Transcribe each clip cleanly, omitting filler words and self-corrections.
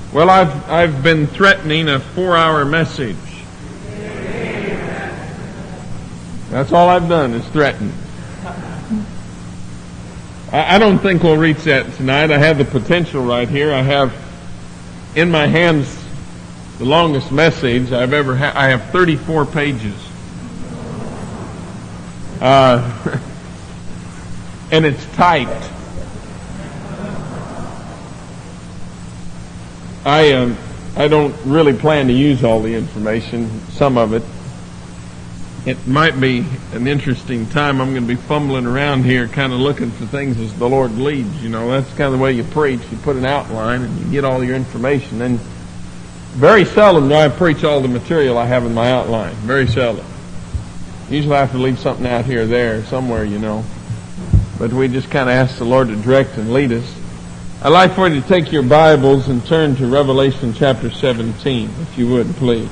Well, I've been threatening a 4-hour message. That's all I've done is threaten. I don't think we'll reach that tonight. I have the potential right here. I have in my hands the longest message I've ever had. I have 34 pages. And it's typed. I don't really plan to use all the information, some of it. It might be an interesting time. I'm going to be fumbling around here kind of looking for things as the Lord leads. You know, that's kind of the way you preach. You put an outline and you get all your information. And very seldom do I preach all the material I have in my outline. Very seldom. Usually I have to leave something out here or there, somewhere, you know. But we just kind of ask the Lord to direct and lead us. I'd like for you to take your Bibles and turn to Revelation chapter 17, if you would, please.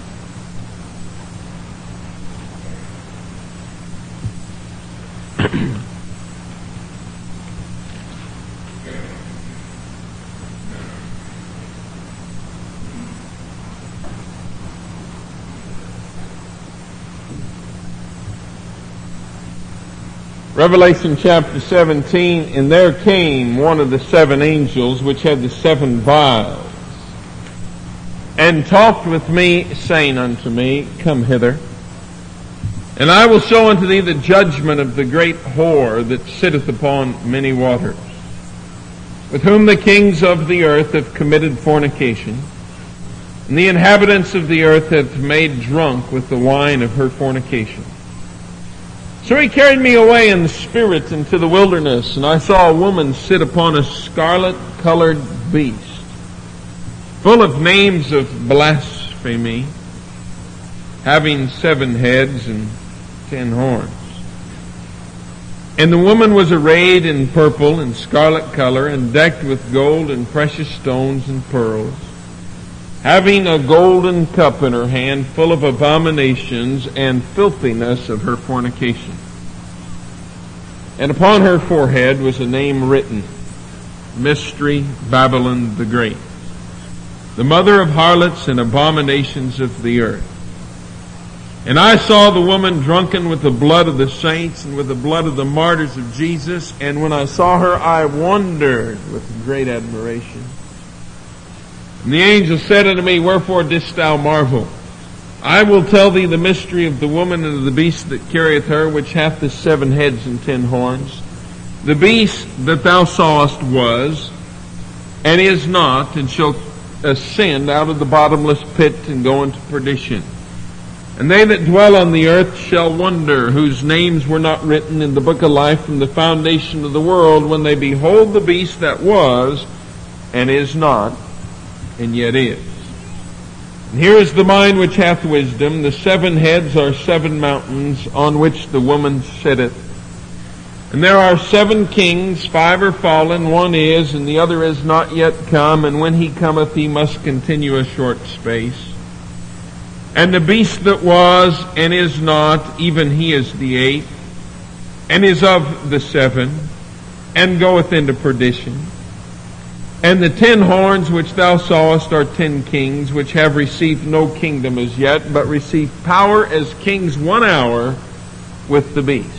Revelation chapter 17, and there came one of the 7 angels which had the 7 vials, and talked with me, saying unto me, Come hither, and I will show unto thee the judgment of the great whore that sitteth upon many waters, with whom the kings of the earth have committed fornication, and the inhabitants of the earth have made drunk with the wine of her fornication. So he carried me away in the spirit into the wilderness, and I saw a woman sit upon a scarlet-colored beast, full of names of blasphemy, having 7 heads and 10 horns. And the woman was arrayed in purple and scarlet color, and decked with gold and precious stones and pearls, having a golden cup in her hand full of abominations and filthiness of her fornication. And upon her forehead was a name written, Mystery Babylon the Great, the mother of harlots and abominations of the earth. And I saw the woman drunken with the blood of the saints and with the blood of the martyrs of Jesus. And when I saw her, I wondered with great admiration. And the angel said unto me, Wherefore didst thou marvel? I will tell thee the mystery of the woman and of the beast that carrieth her, which hath the 7 heads and 10 horns. The beast that thou sawest was, and is not, and shall ascend out of the bottomless pit and go into perdition. And they that dwell on the earth shall wonder, whose names were not written in the book of life from the foundation of the world, when they behold the beast that was, and is not, and yet is. And here is the mind which hath wisdom. The 7 heads are 7 mountains on which the woman sitteth. And there are 7 kings, 5 are fallen, 1 is, and the other is not yet come. And when he cometh, he must continue a short space. And the beast that was and is not, even he is the 8th, and is of the 7, and goeth into perdition. And the 10 horns which thou sawest are 10 kings, which have received no kingdom as yet, but receive power as kings 1 hour with the beast.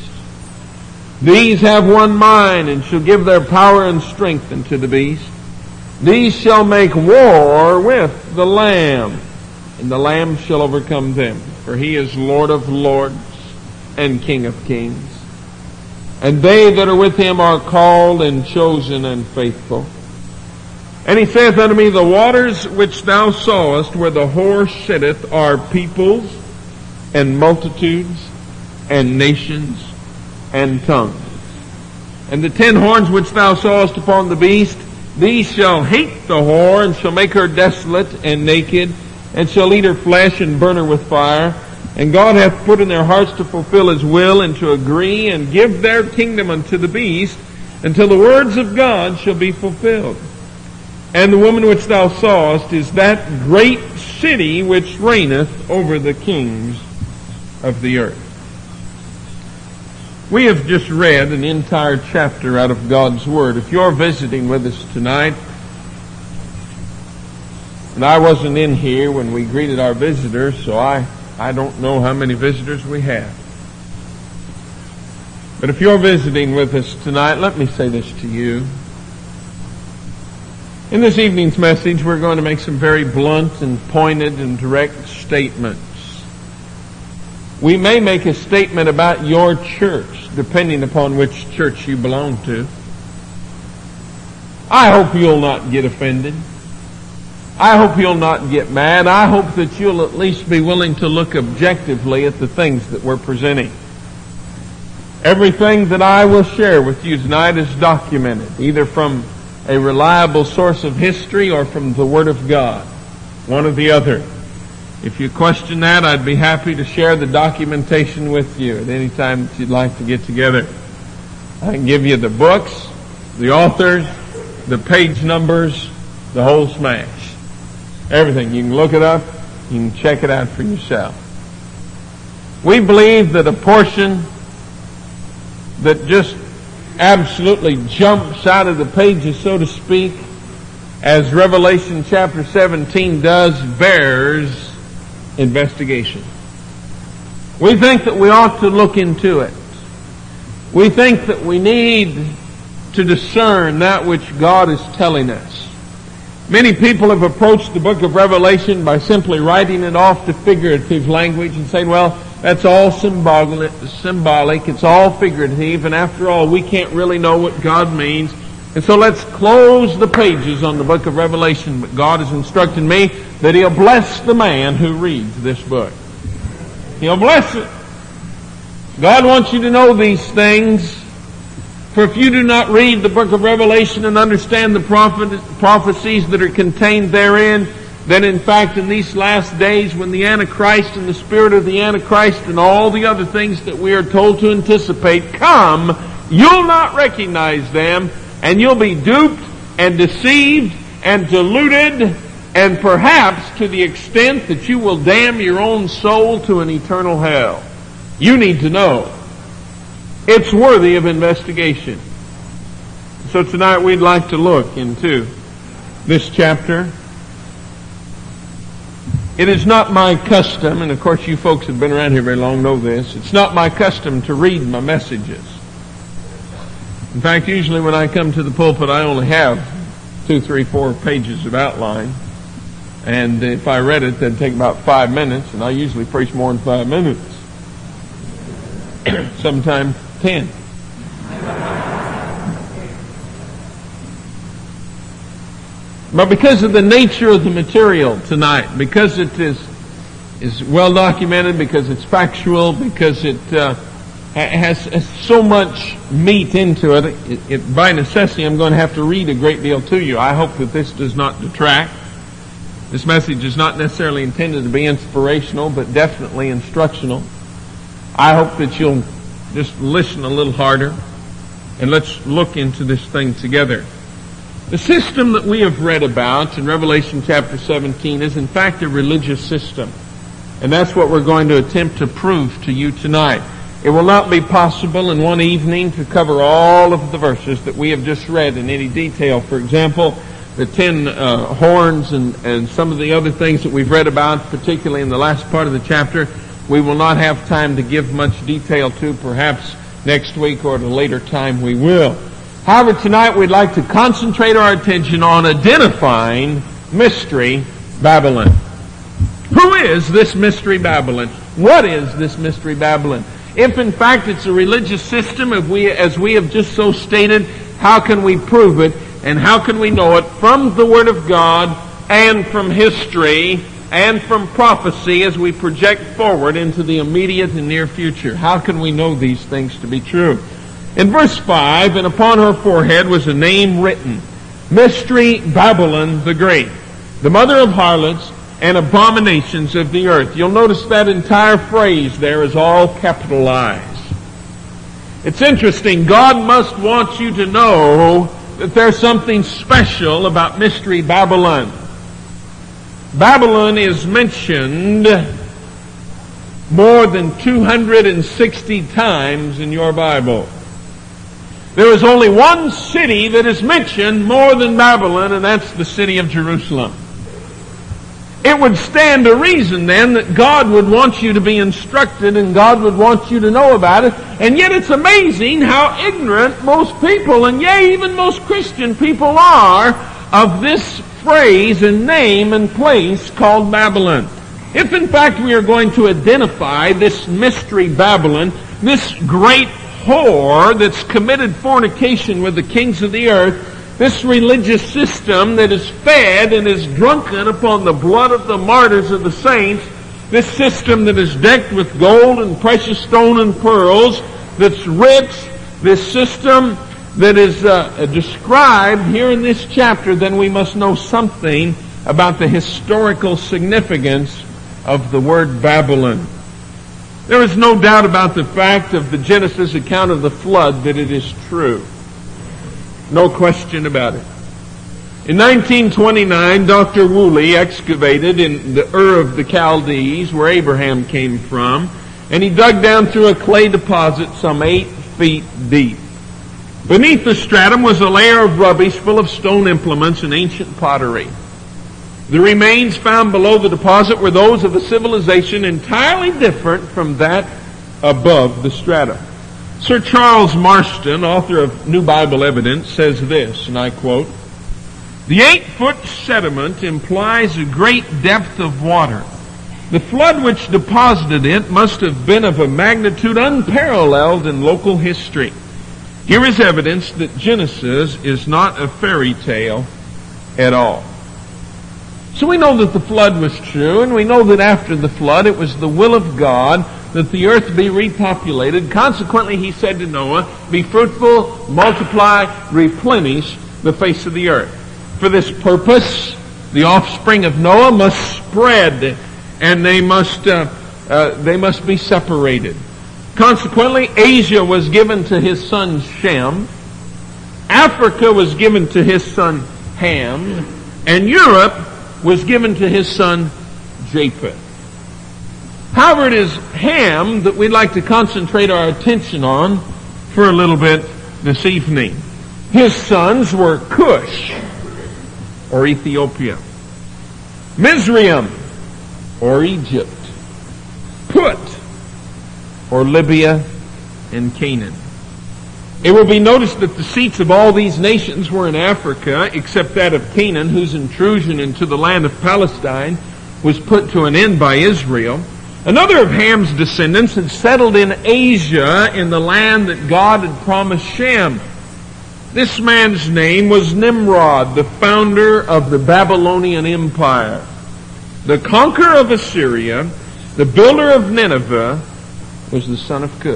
These have one mind, and shall give their power and strength unto the beast. These shall make war with the Lamb, and the Lamb shall overcome them. For he is Lord of lords and King of kings. And they that are with him are called and chosen and faithful. And he saith unto me, The waters which thou sawest where the whore sitteth are peoples and multitudes and nations and tongues. And the 10 horns which thou sawest upon the beast, these shall hate the whore, and shall make her desolate and naked, and shall eat her flesh and burn her with fire. And God hath put in their hearts to fulfill his will, and to agree and give their kingdom unto the beast, until the words of God shall be fulfilled. And the woman which thou sawest is that great city which reigneth over the kings of the earth. We have just read an entire chapter out of God's Word. If you're visiting with us tonight, And I wasn't in here when we greeted our visitors, so I don't know how many visitors we have. But if you're visiting with us tonight, let me say this to you. In this evening's message, we're going to make some very blunt and pointed and direct statements. We may make a statement about your church, depending upon which church you belong to. I hope you'll not get offended. I hope you'll not get mad. I hope that you'll at least be willing to look objectively at the things that we're presenting. Everything that I will share with you tonight is documented, either from a reliable source of history or from the Word of God, one or the other. If you question that, I'd be happy to share the documentation with you at any time that you'd like to get together. I can give you the books, the authors, the page numbers, the whole smash. Everything. You can look it up. You can check it out for yourself. We believe that a portion that just absolutely jumps out of the pages, so to speak, as Revelation chapter 17 does, bears investigation. We think that we ought to look into it. We think that we need to discern that which God is telling us. Many people have approached the book of Revelation by simply writing it off to figurative language and saying, well, that's all symbolic, it's all figurative, and after all, we can't really know what God means. And so let's close the pages on the book of Revelation. But God has instructed me that He'll bless the man who reads this book. He'll bless it. God wants you to know these things. For if you do not read the book of Revelation and understand the prophecies that are contained therein, then in fact in these last days when the Antichrist and the spirit of the Antichrist and all the other things that we are told to anticipate come, you'll not recognize them, and you'll be duped and deceived and deluded, and perhaps to the extent that you will damn your own soul to an eternal hell. You need to know. It's worthy of investigation. So tonight we'd like to look into this chapter. It is not my custom, and of course you folks have been around here very long know this, it's not my custom to read my messages. In fact, usually when I come to the pulpit I only have 2, 3, 4 pages of outline. And if I read it, that'd take about 5 minutes, and I usually preach more than 5 minutes. Sometimes 10. But because of the nature of the material tonight, because it is well documented, because it's factual, because it has so much meat into it, by necessity I'm going to have to read a great deal to you. I hope that this does not detract. This message is not necessarily intended to be inspirational, but definitely instructional. I hope that you'll just listen a little harder, and let's look into this thing together. The system that we have read about in Revelation chapter 17 is in fact a religious system. And that's what we're going to attempt to prove to you tonight. It will not be possible in one evening to cover all of the verses that we have just read in any detail. For example, the 10 horns and some of the other things that we've read about, particularly in the last part of the chapter, we will not have time to give much detail to. Perhaps next week or at a later time we will. However, tonight we'd like to concentrate our attention on identifying Mystery Babylon. Who is this Mystery Babylon? What is this Mystery Babylon? If in fact it's a religious system, as we have just so stated, how can we prove it? And how can we know it from the Word of God and from history and from prophecy as we project forward into the immediate and near future? How can we know these things to be true? In verse 5, and upon her forehead was a name written, Mystery Babylon the Great, the mother of harlots and abominations of the earth. You'll notice that entire phrase there is all capitalized. It's interesting. God must want you to know that there's something special about Mystery Babylon. Babylon is mentioned more than 260 times in your Bible. There is only one city that is mentioned more than Babylon, and that's the city of Jerusalem. It would stand to reason then that God would want you to be instructed and God would want you to know about it. And yet it's amazing how ignorant most people, and yea, even most Christian people are of this phrase and name and place called Babylon. If in fact we are going to identify this mystery Babylon, this great whore that's committed fornication with the kings of the earth, this religious system that is fed and is drunken upon the blood of the martyrs of the saints, this system that is decked with gold and precious stone and pearls, that's rich, this system that is described here in this chapter, then we must know something about the historical significance of the word Babylon. There is no doubt about the fact of the Genesis account of the flood that it is true. No question about it. In 1929, Dr. Woolley excavated in the Ur of the Chaldees, where Abraham came from, and he dug down through a clay deposit some 8 feet deep. Beneath the stratum was a layer of rubbish full of stone implements and ancient pottery. The remains found below the deposit were those of a civilization entirely different from that above the stratum. Sir Charles Marston, author of New Bible Evidence, says this, and I quote, "The 8-foot sediment implies a great depth of water. The flood which deposited it must have been of a magnitude unparalleled in local history. Here is evidence that Genesis is not a fairy tale at all." So we know that the flood was true, and we know that after the flood it was the will of God that the earth be repopulated. Consequently, he said to Noah, "Be fruitful, multiply, replenish the face of the earth." For this purpose, the offspring of Noah must spread, and they must be separated. Consequently, Asia was given to his son Shem, Africa was given to his son Ham, and Europe was given to his son Japheth. However, it is Ham that we'd like to concentrate our attention on for a little bit this evening. His sons were Cush, or Ethiopia, Mizraim, or Egypt, Put, or Libya and Canaan. It will be noticed that the seats of all these nations were in Africa, except that of Canaan, whose intrusion into the land of Palestine was put to an end by Israel. Another of Ham's descendants had settled in Asia, in the land that God had promised Shem. This man's name was Nimrod, the founder of the Babylonian Empire, the conqueror of Assyria, the builder of Nineveh, was the son of Cush.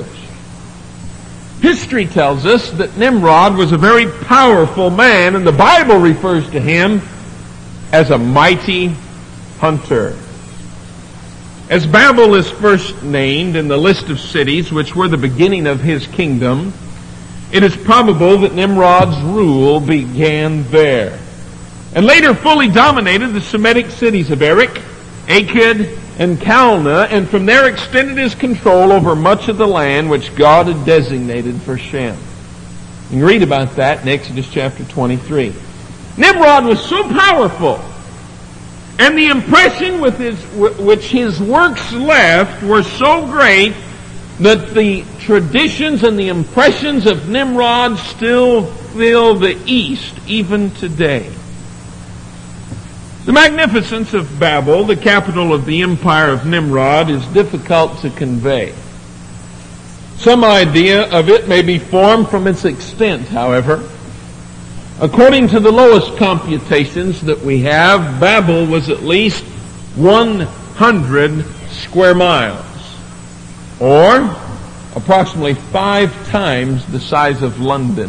History tells us that Nimrod was a very powerful man, and the Bible refers to him as a mighty hunter. As Babel is first named in the list of cities which were the beginning of his kingdom, it is probable that Nimrod's rule began there, and later fully dominated the Semitic cities of Erech, Akkad, and Calneh, and from there extended his control over much of the land which God had designated for Shem. You can read about that in Exodus chapter 23. Nimrod was so powerful, and the impression which his works left were so great, that the traditions and the impressions of Nimrod still fill the East even today. The magnificence of Babel, the capital of the empire of Nimrod, is difficult to convey. Some idea of it may be formed from its extent, however. According to the lowest computations that we have, Babel was at least 100 square miles, or approximately 5 times the size of London.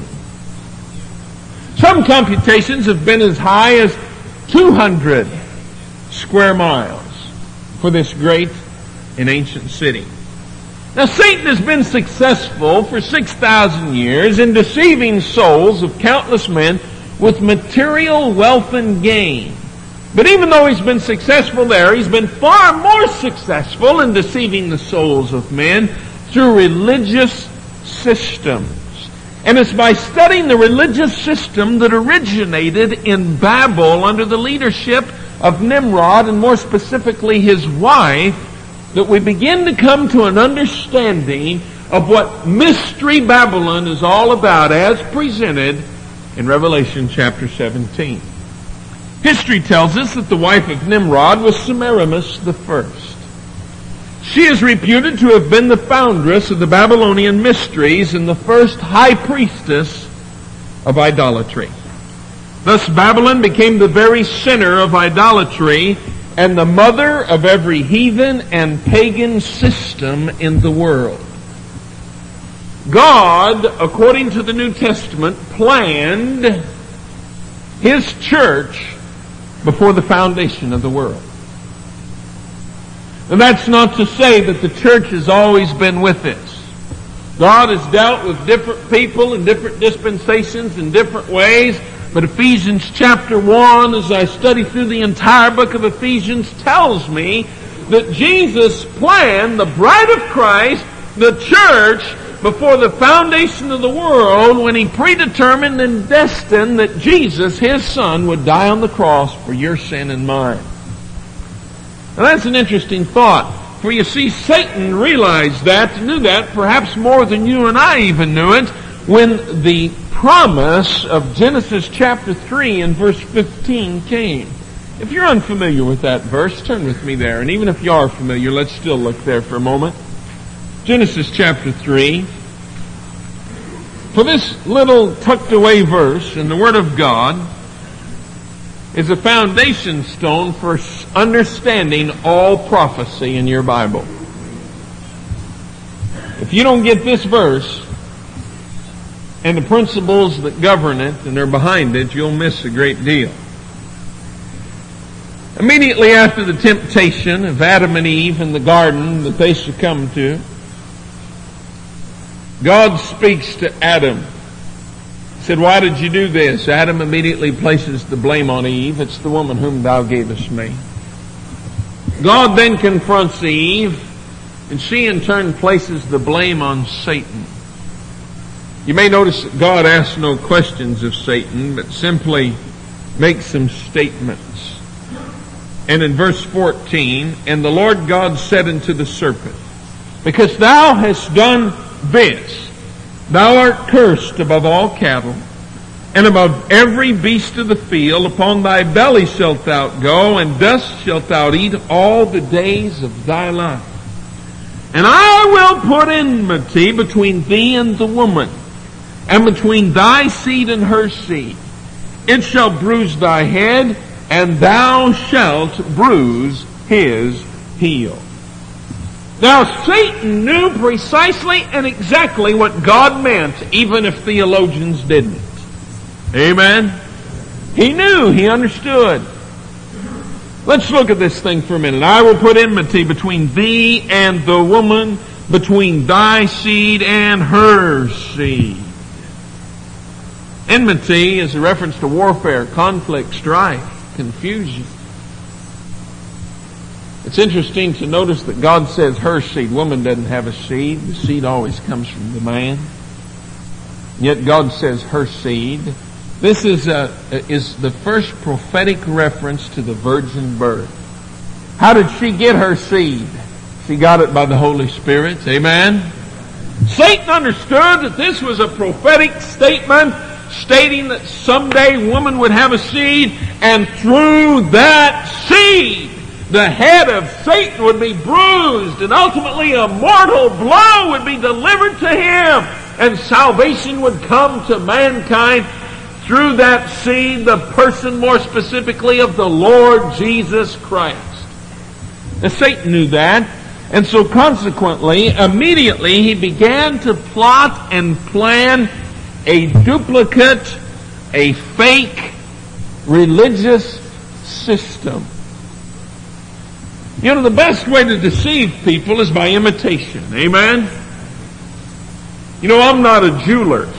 Some computations have been as high as 200 square miles for this great and ancient city. Now, Satan has been successful for 6,000 years in deceiving souls of countless men with material wealth and gain. But even though he's been successful there, he's been far more successful in deceiving the souls of men through religious systems. And it's by studying the religious system that originated in Babel under the leadership of Nimrod, and more specifically his wife, that we begin to come to an understanding of what Mystery Babylon is all about as presented in Revelation chapter 17. History tells us that the wife of Nimrod was Semiramis the First. She is reputed to have been the foundress of the Babylonian mysteries and the first high priestess of idolatry. Thus Babylon became the very center of idolatry and the mother of every heathen and pagan system in the world. God, according to the New Testament, planned His church before the foundation of the world. And that's not to say that the church has always been with us. God has dealt with different people in different dispensations in different ways. But Ephesians chapter 1, as I study through the entire book of Ephesians, tells me that Jesus planned the bride of Christ, the church, before the foundation of the world, when He predetermined and destined that Jesus, His Son, would die on the cross for your sin and mine. Now that's an interesting thought. For you see, Satan realized that, knew that, perhaps more than you and I even knew it, when the promise of Genesis chapter 3 and verse 15 came. If you're unfamiliar with that verse, turn with me there. And even if you are familiar, let's still look there for a moment. Genesis chapter 3. For this little tucked away verse in the Word of God is a foundation stone for understanding all prophecy in your Bible. If you don't get this verse and the principles that govern it and are behind it, you'll miss a great deal. Immediately after the temptation of Adam and Eve in the garden that they succumbed to, God speaks to Adam. He said, "Why did you do this?" Adam immediately places the blame on Eve. "It's the woman whom thou gavest me." God then confronts Eve, and she in turn places the blame on Satan. You may notice that God asks no questions of Satan, but simply makes some statements. And in verse 14, "And the Lord God said unto the serpent, Because thou hast done this, thou art cursed above all cattle, and above every beast of the field. Upon thy belly shalt thou go, and dust shalt thou eat all the days of thy life. And I will put enmity between thee and the woman, and between thy seed and her seed. It shall bruise thy head, and thou shalt bruise his heel." Now, Satan knew precisely and exactly what God meant, even if theologians didn't. Amen? He knew, he understood. Let's look at this thing for a minute. "I will put enmity between thee and the woman, between thy seed and her seed." Enmity is a reference to warfare, conflict, strife, confusion. It's interesting to notice that God says her seed. Woman doesn't have a seed. The seed always comes from the man. Yet God says her seed. This is the first prophetic reference to the virgin birth. How did she get her seed? She got it by the Holy Spirit. Amen? Satan understood that this was a prophetic statement stating that someday woman would have a seed, and through that seed the head of Satan would be bruised, and ultimately a mortal blow would be delivered to him, and salvation would come to mankind through that seed, the person more specifically of the Lord Jesus Christ. Now Satan knew that, and so consequently, immediately he began to plot and plan a duplicate, a fake religious system. You know, the best way to deceive people is by imitation. Amen? You know, I'm not a jeweler.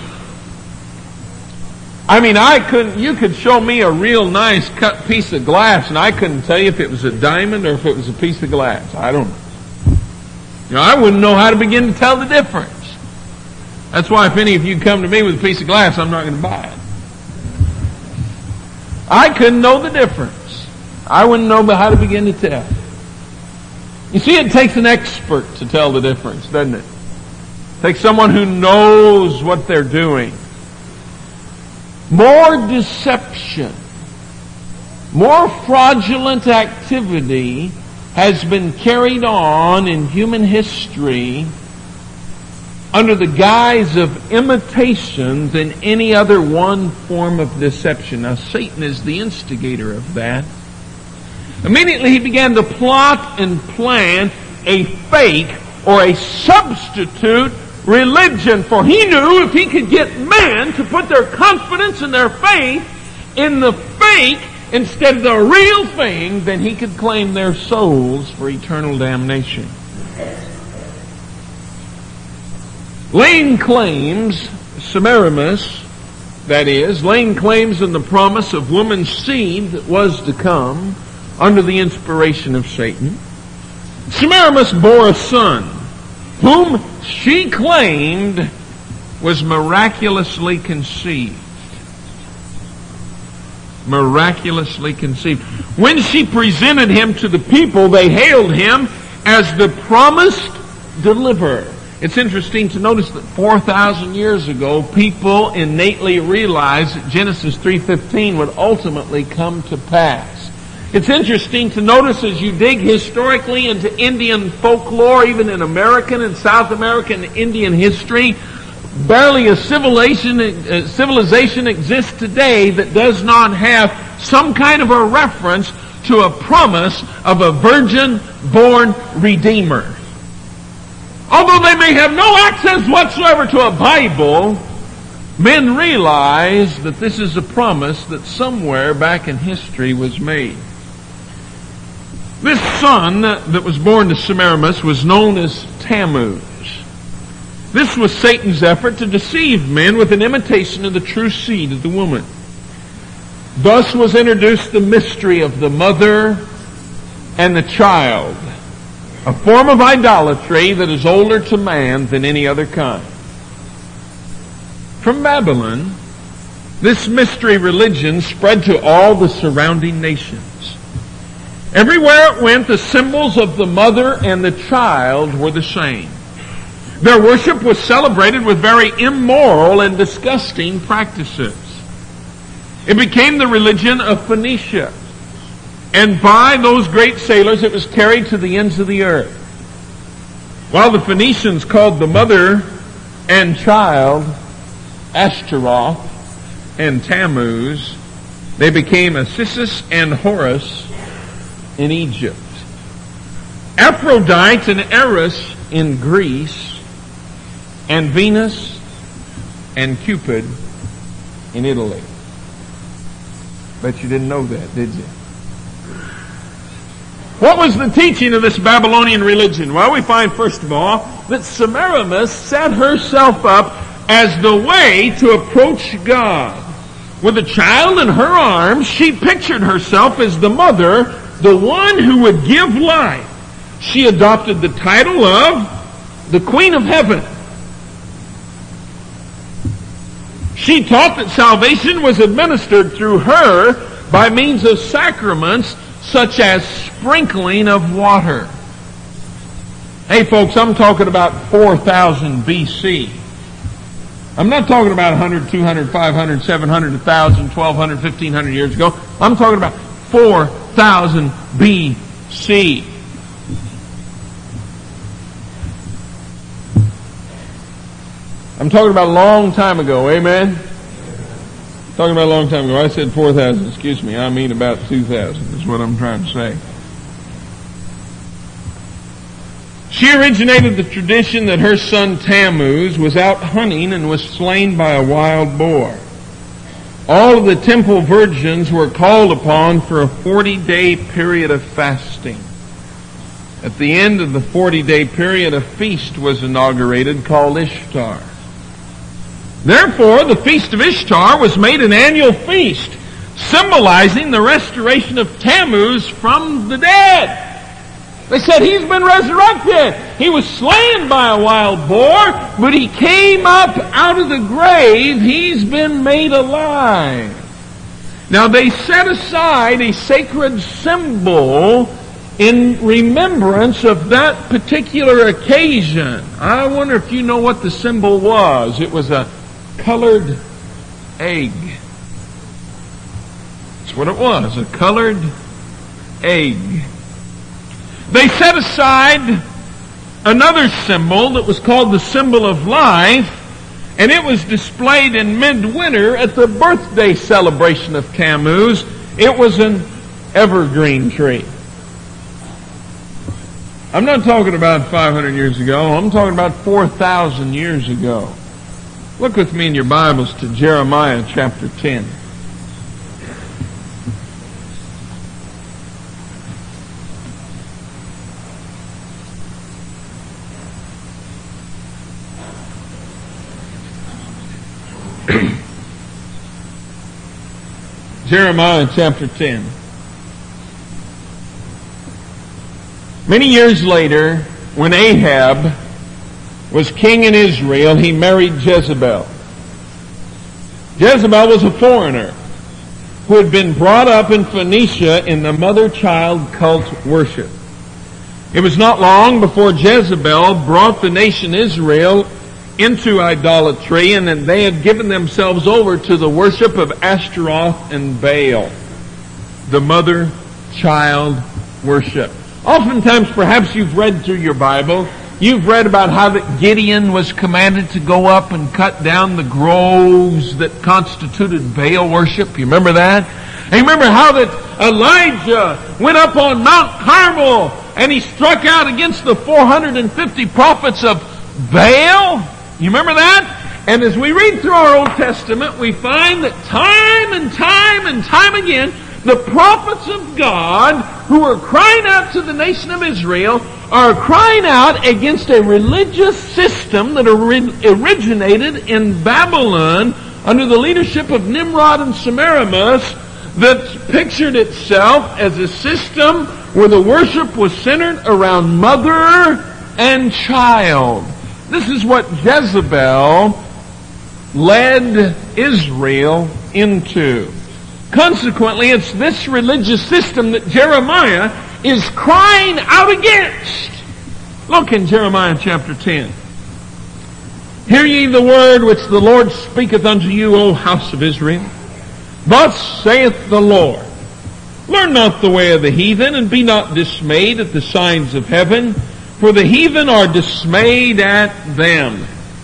I mean, you could show me a real nice cut piece of glass and I couldn't tell you if it was a diamond or if it was a piece of glass. I don't know. You know, I wouldn't know how to begin to tell the difference. That's why if any of you come to me with a piece of glass, I'm not going to buy it. I couldn't know the difference. I wouldn't know how to begin to tell. You see, it takes an expert to tell the difference, doesn't it? It takes someone who knows what they're doing. More deception, more fraudulent activity has been carried on in human history under the guise of imitation than any other one form of deception. Now, Satan is the instigator of that. Immediately he began to plot and plan a fake or a substitute religion, for he knew if he could get men to put their confidence and their faith in the fake instead of the real thing, then he could claim their souls for eternal damnation. Laying claims, Semiramis, that is, laying claims in the promise of woman's seed that was to come under the inspiration of Satan, Semiramis bore a son, whom she claimed was miraculously conceived. Miraculously conceived. When she presented him to the people, they hailed him as the promised deliverer. It's interesting to notice that 4,000 years ago, people innately realized that Genesis 3:15 would ultimately come to pass. It's interesting to notice as you dig historically into Indian folklore, even in American and South American Indian history, barely a civilization exists today that does not have some kind of a reference to a promise of a virgin-born Redeemer. Although they may have no access whatsoever to a Bible, men realize that this is a promise that somewhere back in history was made. This son that was born to Semiramis was known as Tammuz. This was Satan's effort to deceive men with an imitation of the true seed of the woman. Thus was introduced the mystery of the mother and the child, a form of idolatry that is older to man than any other kind. From Babylon, this mystery religion spread to all the surrounding nations. Everywhere it went, the symbols of the mother and the child were the same. Their worship was celebrated with very immoral and disgusting practices. It became the religion of Phoenicia. And by those great sailors, it was carried to the ends of the earth. While the Phoenicians called the mother and child Ashtaroth and Tammuz, they became Isis and Horus in Egypt, Aphrodite and Eris in Greece, and Venus and Cupid in Italy. Bet you didn't know that, did you? What was the teaching of this Babylonian religion? Well, we find, first of all, that Semiramis set herself up as the way to approach God. With a child in her arms, she pictured herself as the mother, the one who would give life. She adopted the title of the Queen of Heaven. She taught that salvation was administered through her by means of sacraments such as sprinkling of water. Hey folks, I'm talking about 4,000 BC. I'm not talking about 100, 200, 500, 700, 1,000, 1,200, 1,500 years ago. I'm talking about 4,000 BC. I'm talking about a long time ago, amen? Talking about a long time ago. I said 4,000, excuse me. I mean about 2,000 is what I'm trying to say. She originated the tradition that her son Tammuz was out hunting and was slain by a wild boar. All of the temple virgins were called upon for a 40-day period of fasting. At the end of the 40-day period, a feast was inaugurated called Ishtar. Therefore, the Feast of Ishtar was made an annual feast, symbolizing the restoration of Tammuz from the dead. They said he's been resurrected. He was slain by a wild boar, but he came up out of the grave. He's been made alive. Now they set aside a sacred symbol in remembrance of that particular occasion. I wonder if you know what the symbol was. It was a colored egg. That's what it was, a colored egg. They set aside another symbol that was called the symbol of life, and it was displayed in midwinter at the birthday celebration of Tammuz. It was an evergreen tree. I'm not talking about 500 years ago. I'm talking about 4,000 years ago. Look with me in your Bibles to Jeremiah chapter 10. Jeremiah chapter 10. Many years later, when Ahab was king in Israel, he married Jezebel. Jezebel was a foreigner who had been brought up in Phoenicia in the mother-child cult worship. It was not long before Jezebel brought the nation Israel into idolatry, and then they had given themselves over to the worship of Ashtaroth and Baal, the mother-child worship. Oftentimes, perhaps you've read through your Bible, you've read about how that Gideon was commanded to go up and cut down the groves that constituted Baal worship. You remember that? And you remember how that Elijah went up on Mount Carmel and he struck out against the 450 prophets of Baal? You remember that? And as we read through our Old Testament, we find that time and time and time again, the prophets of God who are crying out to the nation of Israel are crying out against a religious system that originated in Babylon under the leadership of Nimrod and Semiramis, that pictured itself as a system where the worship was centered around mother and child. This is what Jezebel led Israel into. Consequently, it's this religious system that Jeremiah is crying out against. Look in Jeremiah chapter 10. Hear ye the word which the Lord speaketh unto you, O house of Israel. Thus saith the Lord, learn not the way of the heathen, and be not dismayed at the signs of heaven, for the heathen are dismayed at them.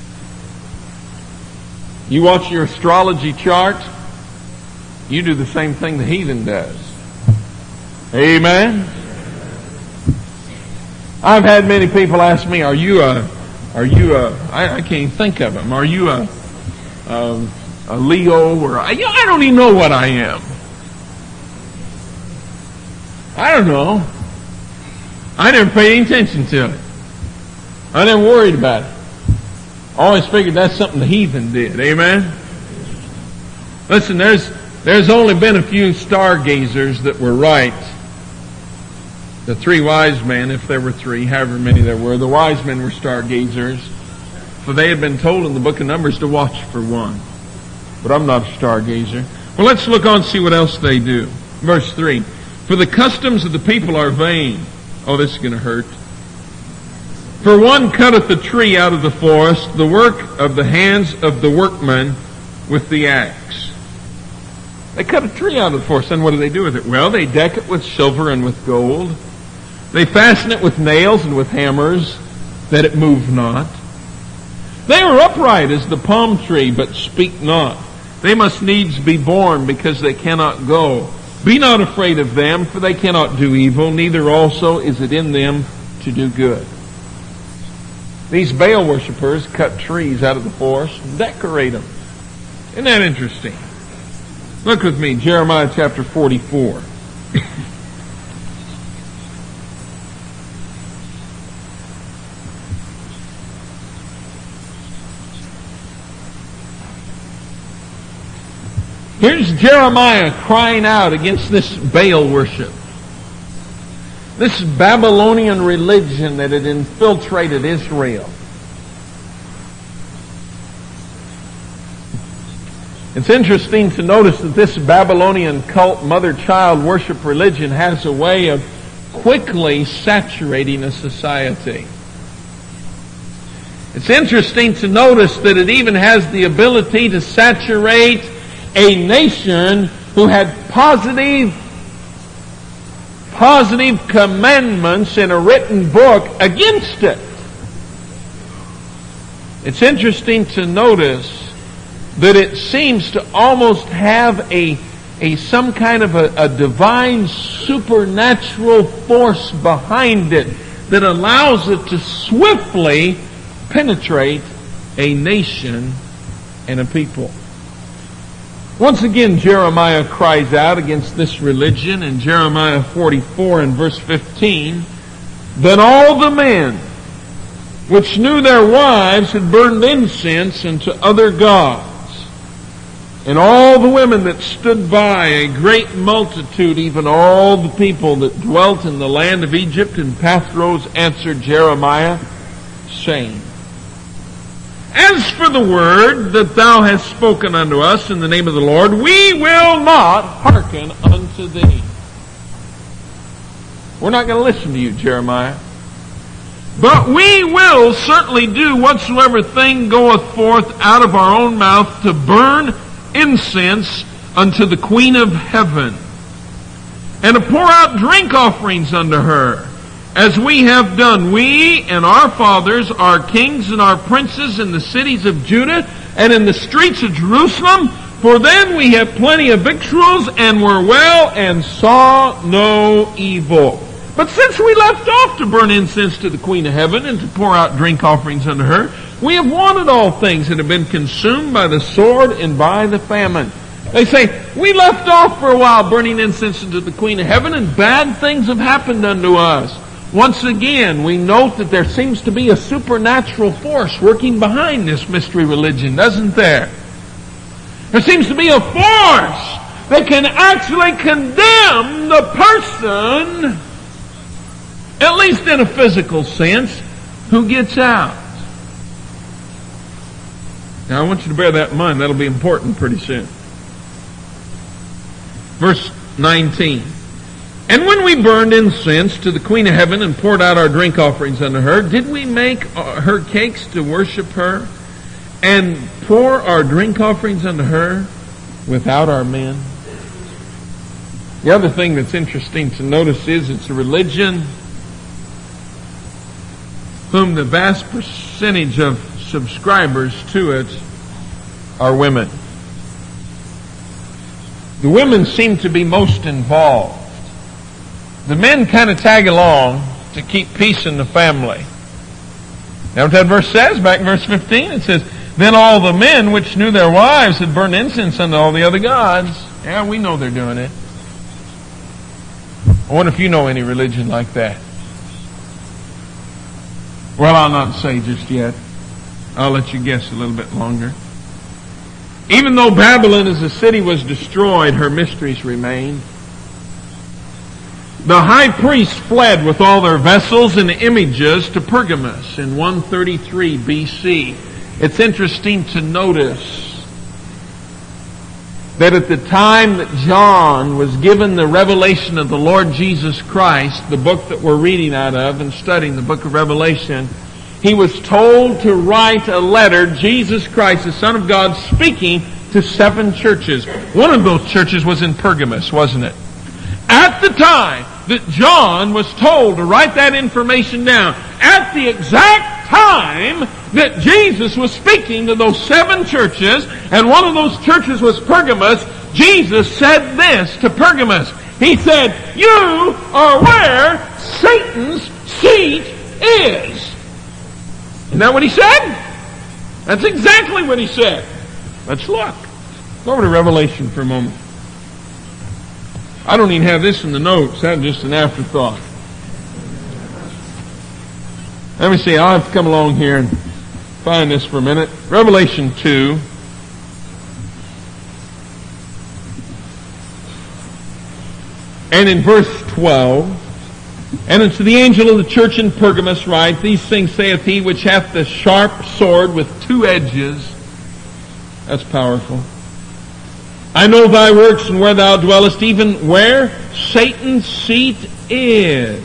You watch your astrology chart, you do the same thing the heathen does. Amen? I've had many people ask me, I can't even think of them. Are you a Leo or I don't even know what I am. I don't know. I never paid any attention to it. I never worried about it. I always figured that's something the heathen did. Amen? Listen, there's only been a few stargazers that were right. The three wise men, if there were three, however many there were, the wise men were stargazers, for they had been told in the book of Numbers to watch for one. But I'm not a stargazer. Well, let's look on and see what else they do. Verse 3. For the customs of the people are vain. Oh, this is going to hurt. For one cutteth the tree out of the forest, the work of the hands of the workman with the axe. They cut a tree out of the forest, and what do they do with it? Well, they deck it with silver and with gold. They fasten it with nails and with hammers, that it move not. They are upright as the palm tree, but speak not. They must needs be born, because they cannot go. Be not afraid of them, for they cannot do evil, neither also is it in them to do good. These Baal worshippers cut trees out of the forest and decorate them. Isn't that interesting? Look with me, Jeremiah chapter 44. Here's Jeremiah crying out against this Baal worship. This Babylonian religion that had infiltrated Israel. It's interesting to notice that this Babylonian cult mother-child worship religion has a way of quickly saturating a society. It's interesting to notice that it even has the ability to saturate a nation who had positive commandments in a written book against it. It's interesting to notice that it seems to almost have some kind of a divine supernatural force behind it that allows it to swiftly penetrate a nation and a people. Once again, Jeremiah cries out against this religion in Jeremiah 44 and verse 15. Then all the men which knew their wives had burned incense unto other gods, and all the women that stood by, a great multitude, even all the people that dwelt in the land of Egypt and Pathros, answered Jeremiah, saying, As for the word that thou hast spoken unto us in the name of the Lord, we will not hearken unto thee. We're not going to listen to you, Jeremiah. But we will certainly do whatsoever thing goeth forth out of our own mouth to burn incense unto the Queen of Heaven, and to pour out drink offerings unto her, as we have done, we and our fathers, our kings and our princes in the cities of Judah and in the streets of Jerusalem, for then we have plenty of victuals and were well and saw no evil. But since we left off to burn incense to the Queen of Heaven and to pour out drink offerings unto her, we have wanted all things and have been consumed by the sword and by the famine. They say, we left off for a while burning incense unto the Queen of Heaven, and bad things have happened unto us. Once again, we note that there seems to be a supernatural force working behind this mystery religion, doesn't there? There seems to be a force that can actually condemn the person, at least in a physical sense, who gets out. Now I want you to bear that in mind. That'll be important pretty soon. Verse 19. And when we burned incense to the Queen of Heaven and poured out our drink offerings unto her, did we make her cakes to worship her and pour our drink offerings unto her without our men? The other thing that's interesting to notice is it's a religion whom the vast percentage of subscribers to it are women. The women seem to be most involved. The men kind of tag along to keep peace in the family. Now what that verse says, back in verse 15, it says, Then all the men which knew their wives had burned incense unto all the other gods. Yeah, we know they're doing it. I wonder if you know any religion like that. Well, I'll not say just yet. I'll let you guess a little bit longer. Even though Babylon as a city was destroyed, her mysteries remained. The high priest fled with all their vessels and images to Pergamus in 133 BC. It's interesting to notice that at the time that John was given the revelation of the Lord Jesus Christ, the book that we're reading out of and studying, the book of Revelation, he was told to write a letter, Jesus Christ, the Son of God, speaking to 7 churches. One of those churches was in Pergamus, wasn't it? At the time that John was told to write that information down, at the exact time that Jesus was speaking to those 7 churches, and one of those churches was Pergamus, Jesus said this to Pergamus. He said, You are where Satan's seat is. Isn't that what he said? That's exactly what he said. Let's look. Go over to Revelation for a moment. I don't even have this in the notes. That's just an afterthought. Let me see. I'll have to come along here and find this for a minute. Revelation 2. And in verse 12, And unto the angel of the church in Pergamus write, These things saith he which hath the sharp sword with 2 edges. That's powerful. I know thy works and where thou dwellest, even where Satan's seat is.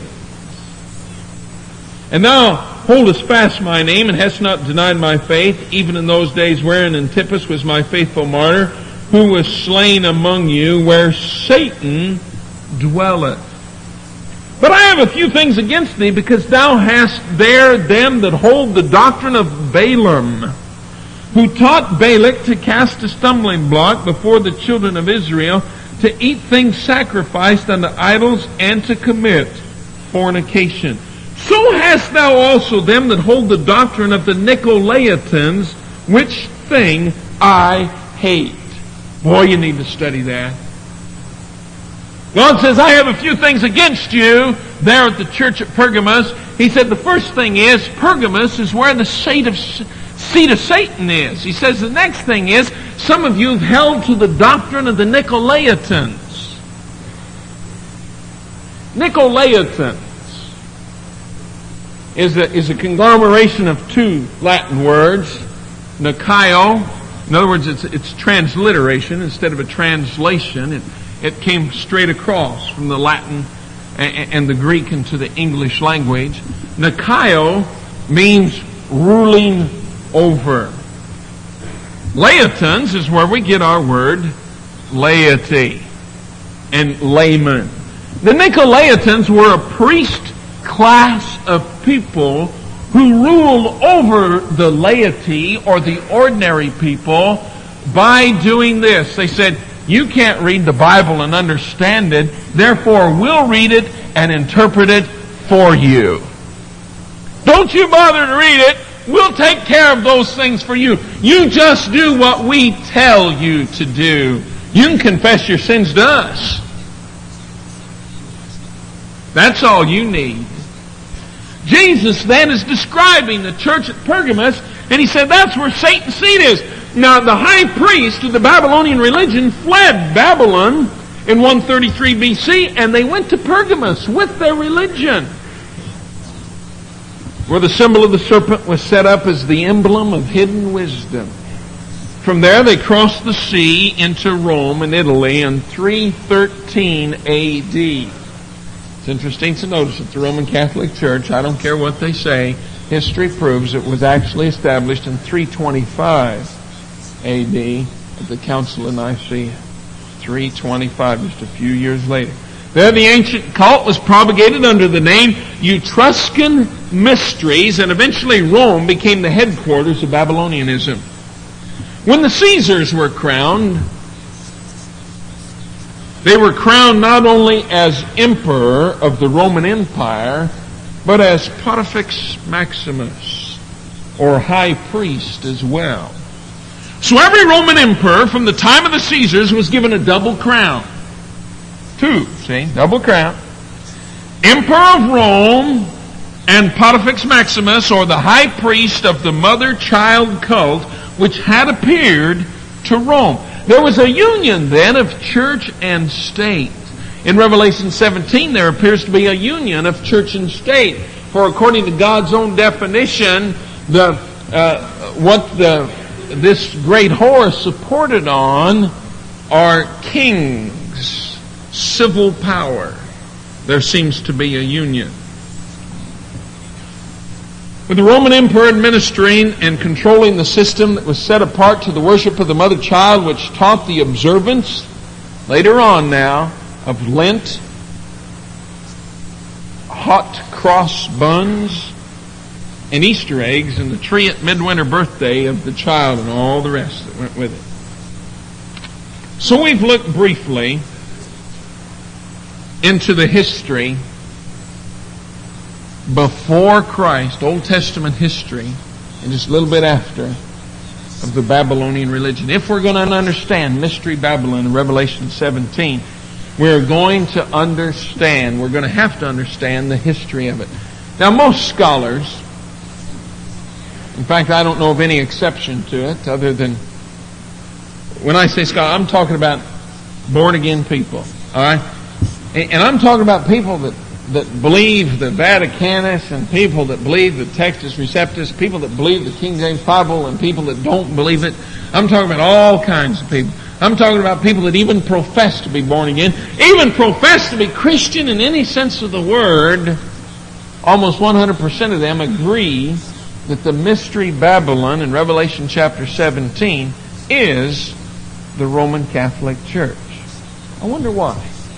And thou holdest fast my name, and hast not denied my faith, even in those days wherein Antipas was my faithful martyr, who was slain among you, where Satan dwelleth. But I have a few things against thee, because thou hast there them that hold the doctrine of Balaam, who taught Balak to cast a stumbling block before the children of Israel, to eat things sacrificed unto idols, and to commit fornication. So hast thou also them that hold the doctrine of the Nicolaitans, which thing I hate. Boy, you need to study that. God says, I have a few things against you there at the church at Pergamos. He said the first thing is, Pergamos is where the seat of Satan is. He says the next thing is, some of you have held to the doctrine of the Nicolaitans. Nicolaitans is a conglomeration of two Latin words, Nikaio. In other words, it's transliteration instead of a translation. It came straight across from the Latin and the Greek into the English language. Nikaio means ruling over. Laitans is where we get our word laity and layman. The Nicolaitans were a priest class of people who ruled over the laity or the ordinary people by doing this. They said, you can't read the Bible and understand it, therefore we'll read it and interpret it for you. Don't you bother to read it. We'll take care of those things for you. You just do what we tell you to do. You can confess your sins to us. That's all you need. Jesus then is describing the church at Pergamos, and he said that's where Satan's seat is. Now, the high priest of the Babylonian religion fled Babylon in 133 BC, and they went to Pergamos with their religion, where the symbol of the serpent was set up as the emblem of hidden wisdom. From there, they crossed the sea into Rome and Italy in 313 A.D. It's interesting to notice that the Roman Catholic Church, I don't care what they say, history proves it was actually established in 325 A.D. at the Council of Nicaea. 325, just a few years later. There the ancient cult was propagated under the name Etruscan Mysteries, and eventually Rome became the headquarters of Babylonianism. When the Caesars were crowned, they were crowned not only as emperor of the Roman Empire, but as Pontifex Maximus, or high priest as well. So every Roman emperor from the time of the Caesars was given a double crown. Two, see, double crown. Emperor of Rome and Pontifex Maximus, or the high priest of the mother-child cult, which had appeared to Rome. There was a union then of church and state. In Revelation 17, there appears to be a union of church and state. For according to God's own definition, this great whore is supported on are kings, civil power. There seems to be a union. With the Roman emperor administering and controlling the system that was set apart to the worship of the mother child, which taught the observance, later on now, of Lent, hot cross buns, and Easter eggs, and the tree at midwinter birthday of the child, and all the rest that went with it. So we've looked briefly into the history before Christ, Old Testament history, and just a little bit after, of the Babylonian religion. If we're going to understand Mystery Babylon in Revelation 17, we're going to have to understand the history of it. Now, most scholars, in fact, I don't know of any exception to it, other than, when I say scholar, I'm talking about born-again people, all right? And I'm talking about people that believe the Vaticanus, and people that believe the Textus Receptus, people that believe the King James Bible, and people that don't believe it. I'm talking about all kinds of people. I'm talking about people that even profess to be born again, even profess to be Christian in any sense of the word. Almost 100% of them agree that the mystery Babylon in Revelation chapter 17 is the Roman Catholic Church. I wonder why.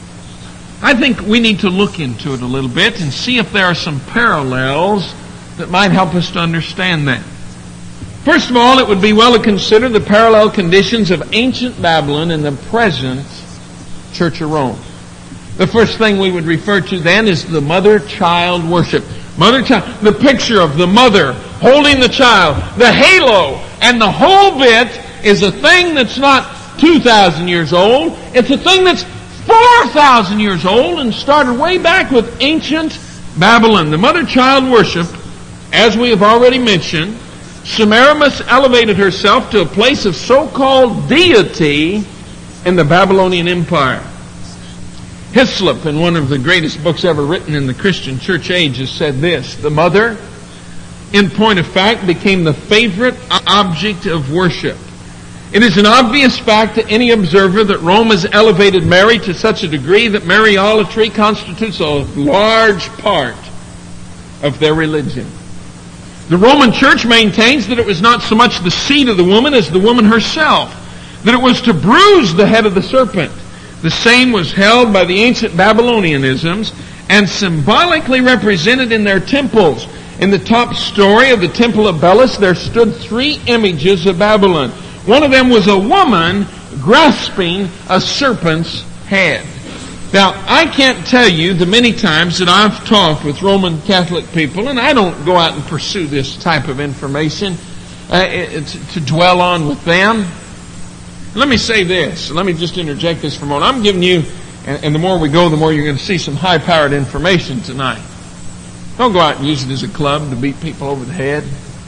I think we need to look into it a little bit and see if there are some parallels that might help us to understand that. First of all, it would be well to consider the parallel conditions of ancient Babylon and the present Church of Rome. The first thing we would refer to then is the mother-child worship. Mother-child, the picture of the mother holding the child, the halo, and the whole bit is a thing that's not 2,000 years old. It's a thing that's 4,000 years old and started way back with ancient Babylon. The mother-child worship, as we have already mentioned, Semiramis elevated herself to a place of so-called deity in the Babylonian Empire. Hislop, in one of the greatest books ever written in the Christian church age, has said this: the mother, in point of fact, became the favorite object of worship. It is an obvious fact to any observer that Rome has elevated Mary to such a degree that Mariolatry constitutes a large part of their religion. The Roman Church maintains that it was not so much the seed of the woman as the woman herself, that it was to bruise the head of the serpent. The same was held by the ancient Babylonianisms and symbolically represented in their temples. In the top story of the Temple of Belus, there stood 3 images of Babylon. One of them was a woman grasping a serpent's head. Now, I can't tell you the many times that I've talked with Roman Catholic people, and I don't go out and pursue this type of information to dwell on with them. Let me say this. Let me just interject this for a moment. I'm giving you, and the more we go, the more you're going to see some high-powered information tonight. Don't go out and use it as a club to beat people over the head.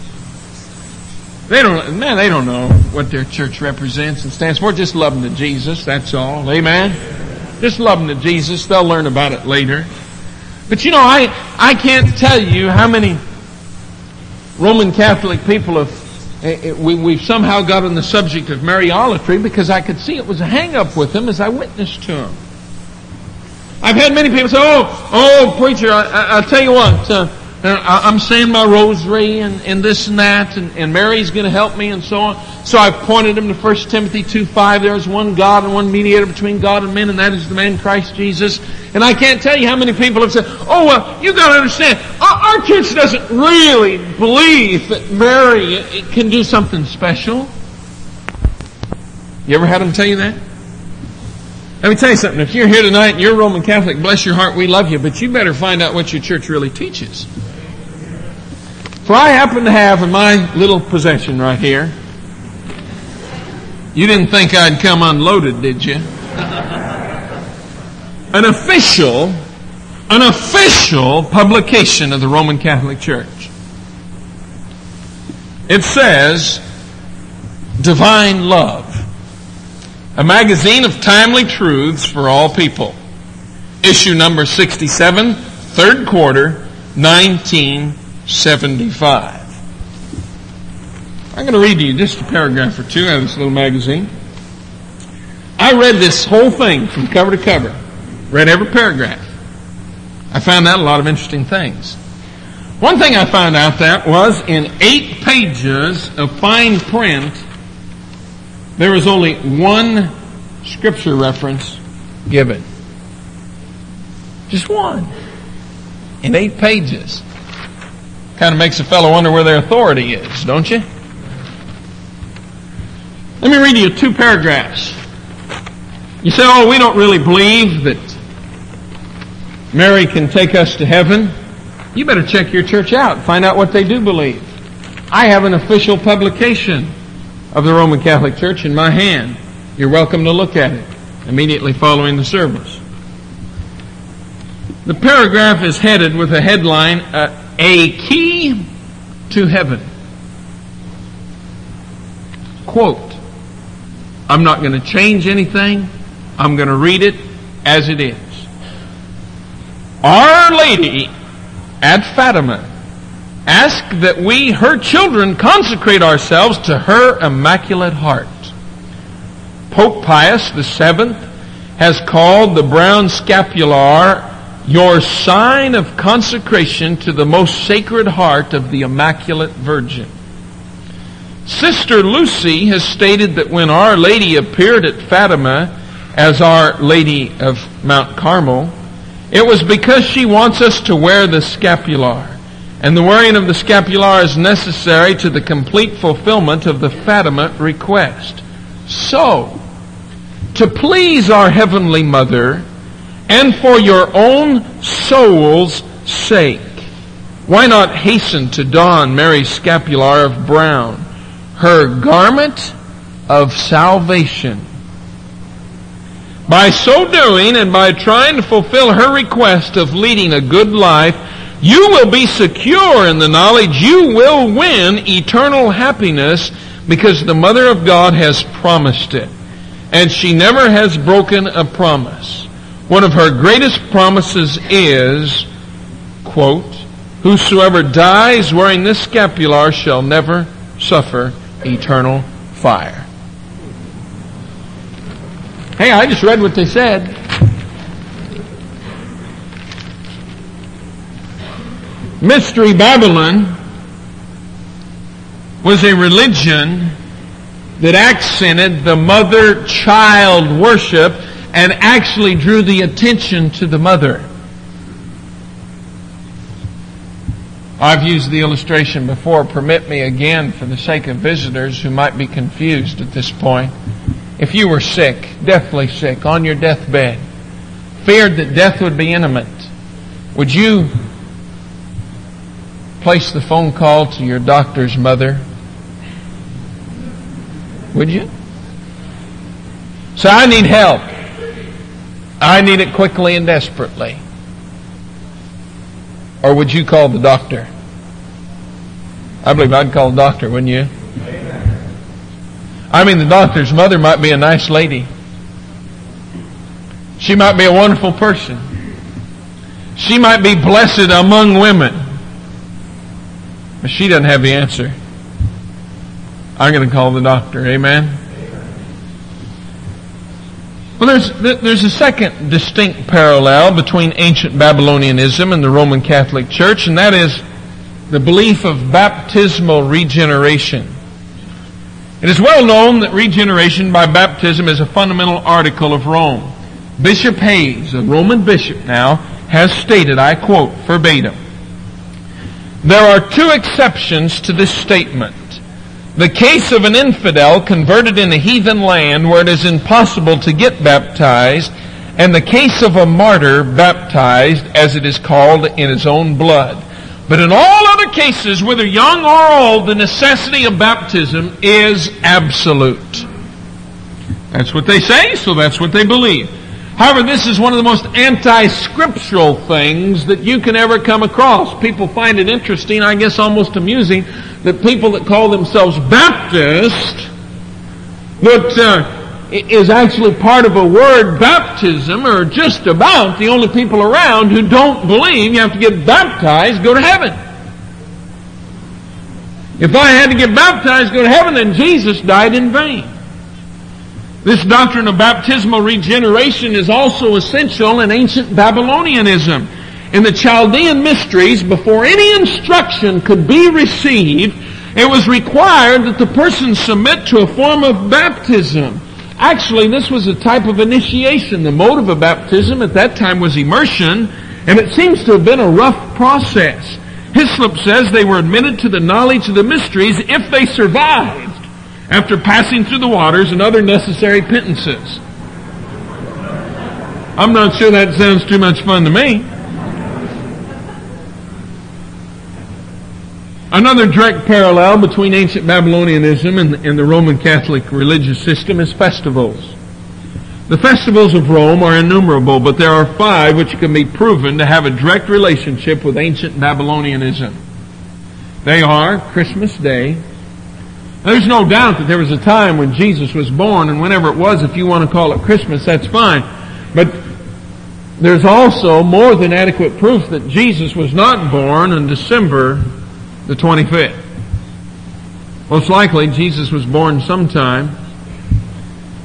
They don't know what their church represents and stands for. Just love them to Jesus, that's all. Amen? Just love them to Jesus. They'll learn about it later. But you know, I can't tell you how many Roman Catholic people we've somehow got on the subject of Mariolatry, because I could see it was a hang-up with them as I witnessed to them. I've had many people say, oh, preacher, I'll tell you what, I'm saying my rosary and this and that, and Mary's going to help me and so on. So I've pointed them to 1 Timothy 2:5. There is one God and one mediator between God and men, and that is the man Christ Jesus. And I can't tell you how many people have said, oh, well, you got to understand, our church doesn't really believe that Mary can do something special. You ever had them tell you that? Let me tell you something. If you're here tonight and you're Roman Catholic, bless your heart, we love you, but you better find out what your church really teaches. For I happen to have in my little possession right here, you didn't think I'd come unloaded, did you? An official publication of the Roman Catholic Church. It says, Divine Love, a magazine of timely truths for all people. Issue number 67, 3rd quarter, 1975. I'm going to read to you just a paragraph or two out of this little magazine. I read this whole thing from cover to cover. Read every paragraph. I found out a lot of interesting things. One thing I found out that was in 8 pages of fine print, there was only one scripture reference given. Just one. In 8 pages. Kind of makes a fellow wonder where their authority is, don't you? Let me read you 2 paragraphs. You say, oh, we don't really believe that Mary can take us to heaven. You better check your church out and find out what they do believe. I have an official publication of the Roman Catholic Church in my hand. You're welcome to look at it immediately following the service. The paragraph is headed with a headline, A Key to Heaven. Quote, I'm not going to change anything. I'm going to read it as it is. Our Lady at Fatima asked that we, her children, consecrate ourselves to her immaculate heart. Pope Pius VII has called the brown scapular your sign of consecration to the most sacred heart of the Immaculate Virgin. Sister Lucy has stated that when Our Lady appeared at Fatima as Our Lady of Mount Carmel, it was because she wants us to wear the scapular. And the wearing of the scapular is necessary to the complete fulfillment of the Fatima request. So, to please our Heavenly Mother, and for your own soul's sake, why not hasten to don Mary's scapular of brown, her garment of salvation? By so doing, and by trying to fulfill her request of leading a good life, you will be secure in the knowledge you will win eternal happiness, because the Mother of God has promised it. And she never has broken a promise. One of her greatest promises is, quote, whosoever dies wearing this scapular shall never suffer eternal fire. Hey, I just read what they said. Mystery Babylon was a religion that accented the mother-child worship and actually drew the attention to the mother. I've used the illustration before. Permit me again, for the sake of visitors who might be confused at this point. If you were sick, deathly sick, on your deathbed, feared that death would be imminent, would you place the phone call to your doctor's mother? Would you? So I need help. I need it quickly and desperately. Or would you call the doctor? I believe I'd call the doctor, wouldn't you? I mean, the doctor's mother might be a nice lady. She might be a wonderful person. She might be blessed among women. But she doesn't have the answer. I'm going to call the doctor. Amen? Well, there's a second distinct parallel between ancient Babylonianism and the Roman Catholic Church, and that is the belief of baptismal regeneration. It is well known that regeneration by baptism is a fundamental article of Rome. Bishop Hayes, a Roman bishop now, has stated, I quote verbatim, there are two exceptions to this statement. The case of an infidel converted in a heathen land where it is impossible to get baptized, and the case of a martyr baptized, as it is called, in his own blood. But in all other cases, whether young or old, the necessity of baptism is absolute. That's what they say, so that's what they believe. However, this is one of the most anti-scriptural things that you can ever come across. People find it interesting, I guess almost amusing, that people that call themselves Baptist, that is actually part of a word baptism, are just about the only people around who don't believe you have to get baptized, go to heaven. If I had to get baptized, go to heaven, then Jesus died in vain. This doctrine of baptismal regeneration is also essential in ancient Babylonianism. In the Chaldean mysteries, before any instruction could be received, it was required that the person submit to a form of baptism. Actually, this was a type of initiation. The mode of baptism at that time was immersion, and it seems to have been a rough process. Hislop says they were admitted to the knowledge of the mysteries if they survived after passing through the waters and other necessary penances. I'm not sure that sounds too much fun to me. Another direct parallel between ancient Babylonianism and the Roman Catholic religious system is festivals. The festivals of Rome are innumerable, but there are 5 which can be proven to have a direct relationship with ancient Babylonianism. They are Christmas Day. There's no doubt that there was a time when Jesus was born, and whenever it was, if you want to call it Christmas, that's fine. But there's also more than adequate proof that Jesus was not born on December the 25th. Most likely, Jesus was born sometime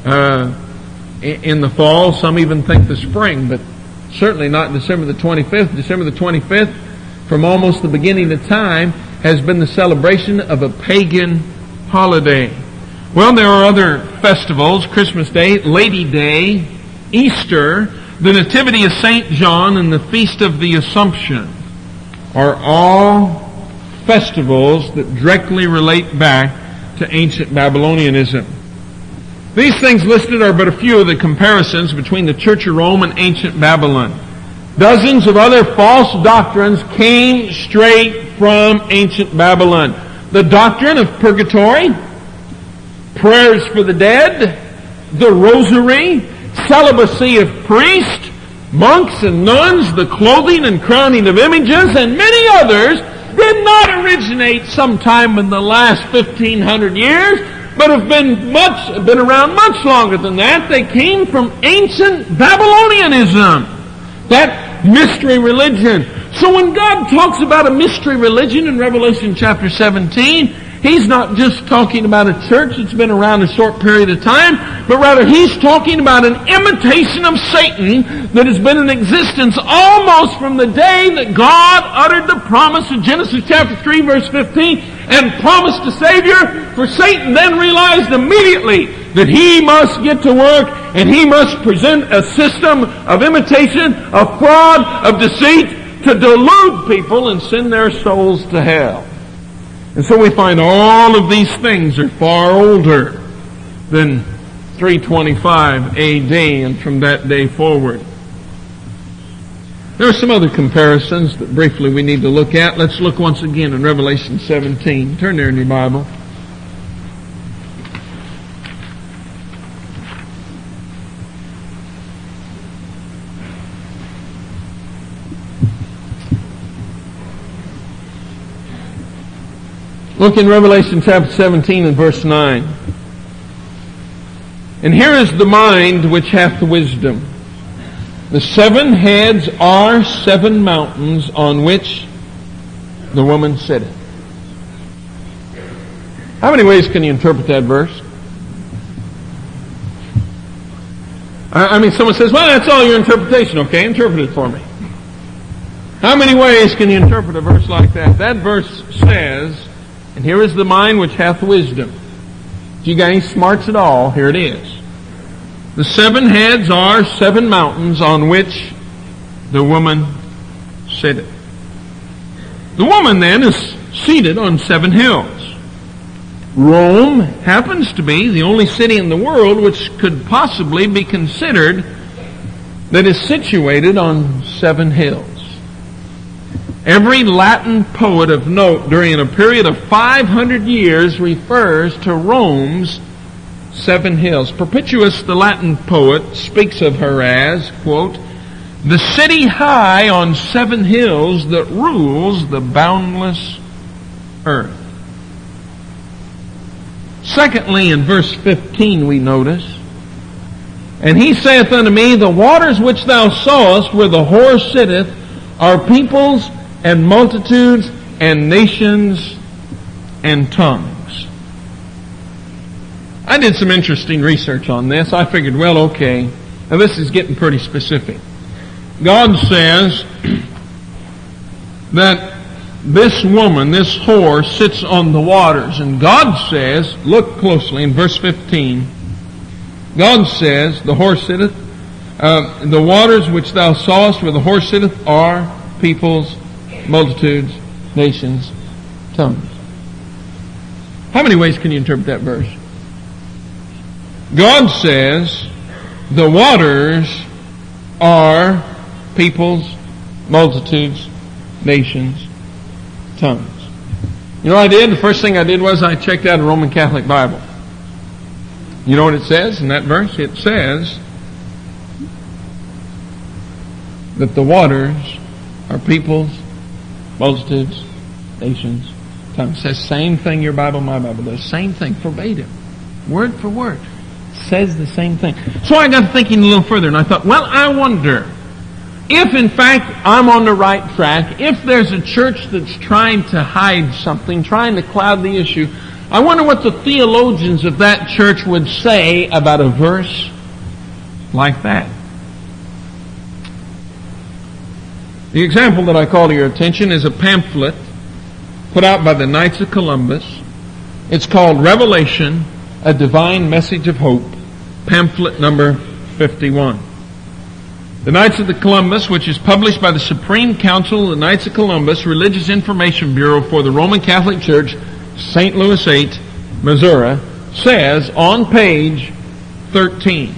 in the fall. Some even think the spring, but certainly not December the 25th. December the 25th, from almost the beginning of time, has been the celebration of a pagan holiday. Well, there are other festivals: Christmas Day, Lady Day, Easter, the Nativity of St. John, and the Feast of the Assumption are all festivals that directly relate back to ancient Babylonianism. These things listed are but a few of the comparisons between the Church of Rome and ancient Babylon. Dozens of other false doctrines came straight from ancient Babylon. The doctrine of purgatory, prayers for the dead, the rosary, celibacy of priests, monks and nuns, the clothing and crowning of images, and many others did not originate sometime in the last 1,500 years, but have been around much longer than that. They came from ancient Babylonianism, that mystery religion. So when God talks about a mystery religion in Revelation chapter 17, He's not just talking about a church that's been around a short period of time, but rather He's talking about an imitation of Satan that has been in existence almost from the day that God uttered the promise in Genesis chapter 3 verse 15 and promised a Savior. For Satan then realized immediately that he must get to work and he must present a system of imitation, of fraud, of deceit to delude people and send their souls to hell. And so we find all of these things are far older than 325 AD and from that day forward. There are some other comparisons that briefly we need to look at. Let's look once again in Revelation 17. Turn there in your Bible. Look in Revelation chapter 17 and verse 9. And here is the mind which hath wisdom. The 7 heads are 7 mountains on which the woman sitteth. How many ways can you interpret that verse? I mean, someone says, well, that's all your interpretation. Okay, interpret it for me. How many ways can you interpret a verse like that? That verse says, and here is the mind which hath wisdom. If you got any smarts at all, here it is. The 7 heads are 7 mountains on which the woman sitteth. The woman then is seated on 7 hills. Rome happens to be the only city in the world which could possibly be considered that is situated on 7 hills. Every Latin poet of note during a period of 500 years refers to Rome's 7 hills. Perpetuus, the Latin poet, speaks of her as, quote, the city high on 7 hills that rules the boundless earth. Secondly, in verse 15 we notice, and he saith unto me, the waters which thou sawest where the whore sitteth are peoples and multitudes and nations and tongues. I did some interesting research on this. I figured, well, okay, now this is getting pretty specific. God says that this woman, this whore, sits on the waters. And God says, look closely in verse 15, God says, the whore sitteth, the waters which thou sawest where the whore sitteth are peoples, multitudes, nations, tongues. How many ways can you interpret that verse? God says the waters are peoples, multitudes, nations, tongues. You know what I did? The first thing I did was I checked out a Roman Catholic Bible. You know what it says in that verse? It says that the waters are peoples, multitudes, nations, tongues. It says same thing your Bible, my Bible does. Same thing, verbatim. Word for word. Says the same thing. So I got thinking a little further and I thought, well, I wonder if in fact I'm on the right track, if there's a church that's trying to hide something, trying to cloud the issue, I wonder what the theologians of that church would say about a verse like that. The example that I call to your attention is a pamphlet put out by the Knights of Columbus. It's called Revelation, A Divine Message of Hope, pamphlet number 51. The Knights of the Columbus, which is published by the Supreme Council of the Knights of Columbus, Religious Information Bureau for the Roman Catholic Church, St. Louis 8, Missouri, says on page 13,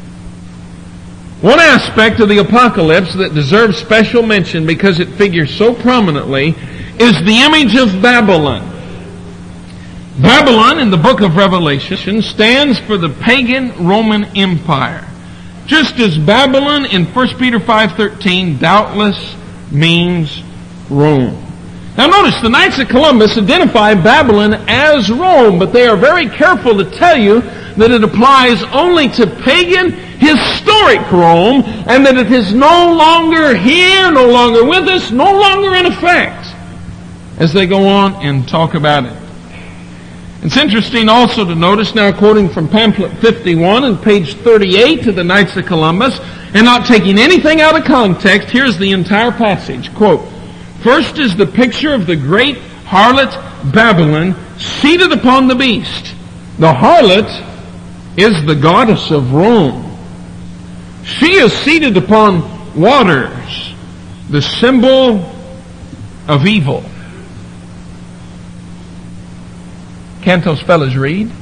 one aspect of the apocalypse that deserves special mention because it figures so prominently is the image of Babylon. Babylon in the book of Revelation stands for the pagan Roman Empire, just as Babylon in 1 Peter 5:13 doubtless means Rome. Now notice the Knights of Columbus identify Babylon as Rome, but they are very careful to tell you that it applies only to pagan, historic Rome, and that it is no longer here, no longer with us, no longer in effect, as they go on and talk about it. It's interesting also to notice, now quoting from pamphlet 51 and page 38 of the Knights of Columbus, and not taking anything out of context, here's the entire passage. Quote, first is the picture of the great harlot Babylon seated upon the beast. The harlot is the goddess of Rome. She is seated upon waters, the symbol of evil. Can't those fellas read?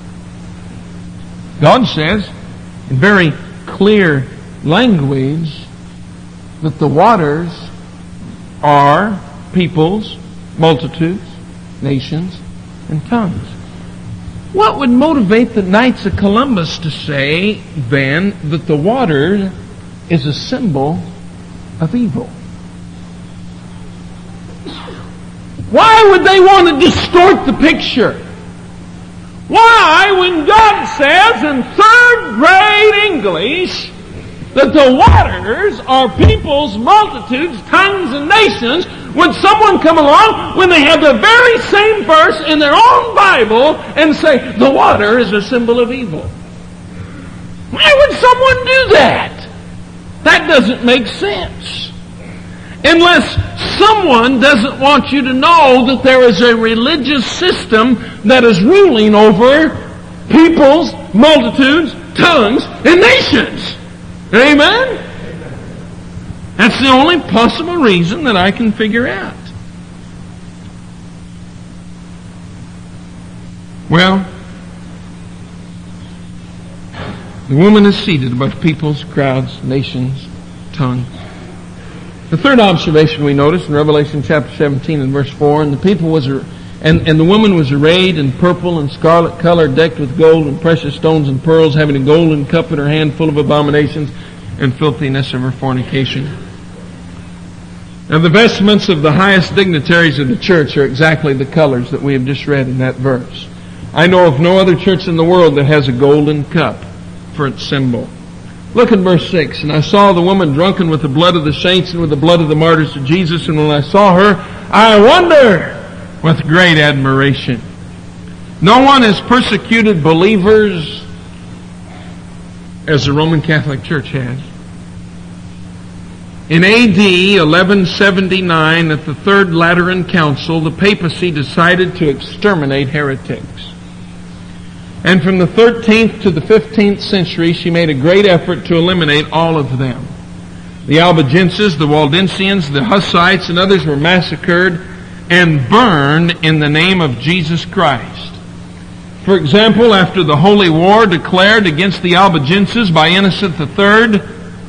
God says in very clear language that the waters are peoples, multitudes, nations, and tongues. What would motivate the Knights of Columbus to say then that the water is a symbol of evil? Why would they want to distort the picture? Why, when God says in third-grade English that the waters are peoples, multitudes, tongues, and nations, would someone come along when they have the very same verse in their own Bible and say the water is a symbol of evil? Why would someone do that? That doesn't make sense. Unless someone doesn't want you to know that there is a religious system that is ruling over peoples, multitudes, tongues, and nations. Amen? That's the only possible reason that I can figure out. Well, the woman is seated above peoples, crowds, nations, tongues. The third observation we notice in Revelation chapter 17 and verse 4, and the people and the woman was arrayed in purple and scarlet color, decked with gold and precious stones and pearls, having a golden cup in her hand full of abominations and filthiness of her fornication. Now the vestments of the highest dignitaries of the church are exactly the colors that we have just read in that verse. I know of no other church in the world that has a golden cup for its symbol. Look at verse 6. And I saw the woman drunken with the blood of the saints and with the blood of the martyrs of Jesus. And when I saw her, I wondered with great admiration. No one has persecuted believers as the Roman Catholic Church has. In AD 1179, at the Third Lateran Council, the papacy decided to exterminate heretics. And from the 13th to the 15th century, she made a great effort to eliminate all of them. The Albigenses, the Waldensians, the Hussites, and others were massacred and burned in the name of Jesus Christ. For example, after the Holy War declared against the Albigenses by Innocent III,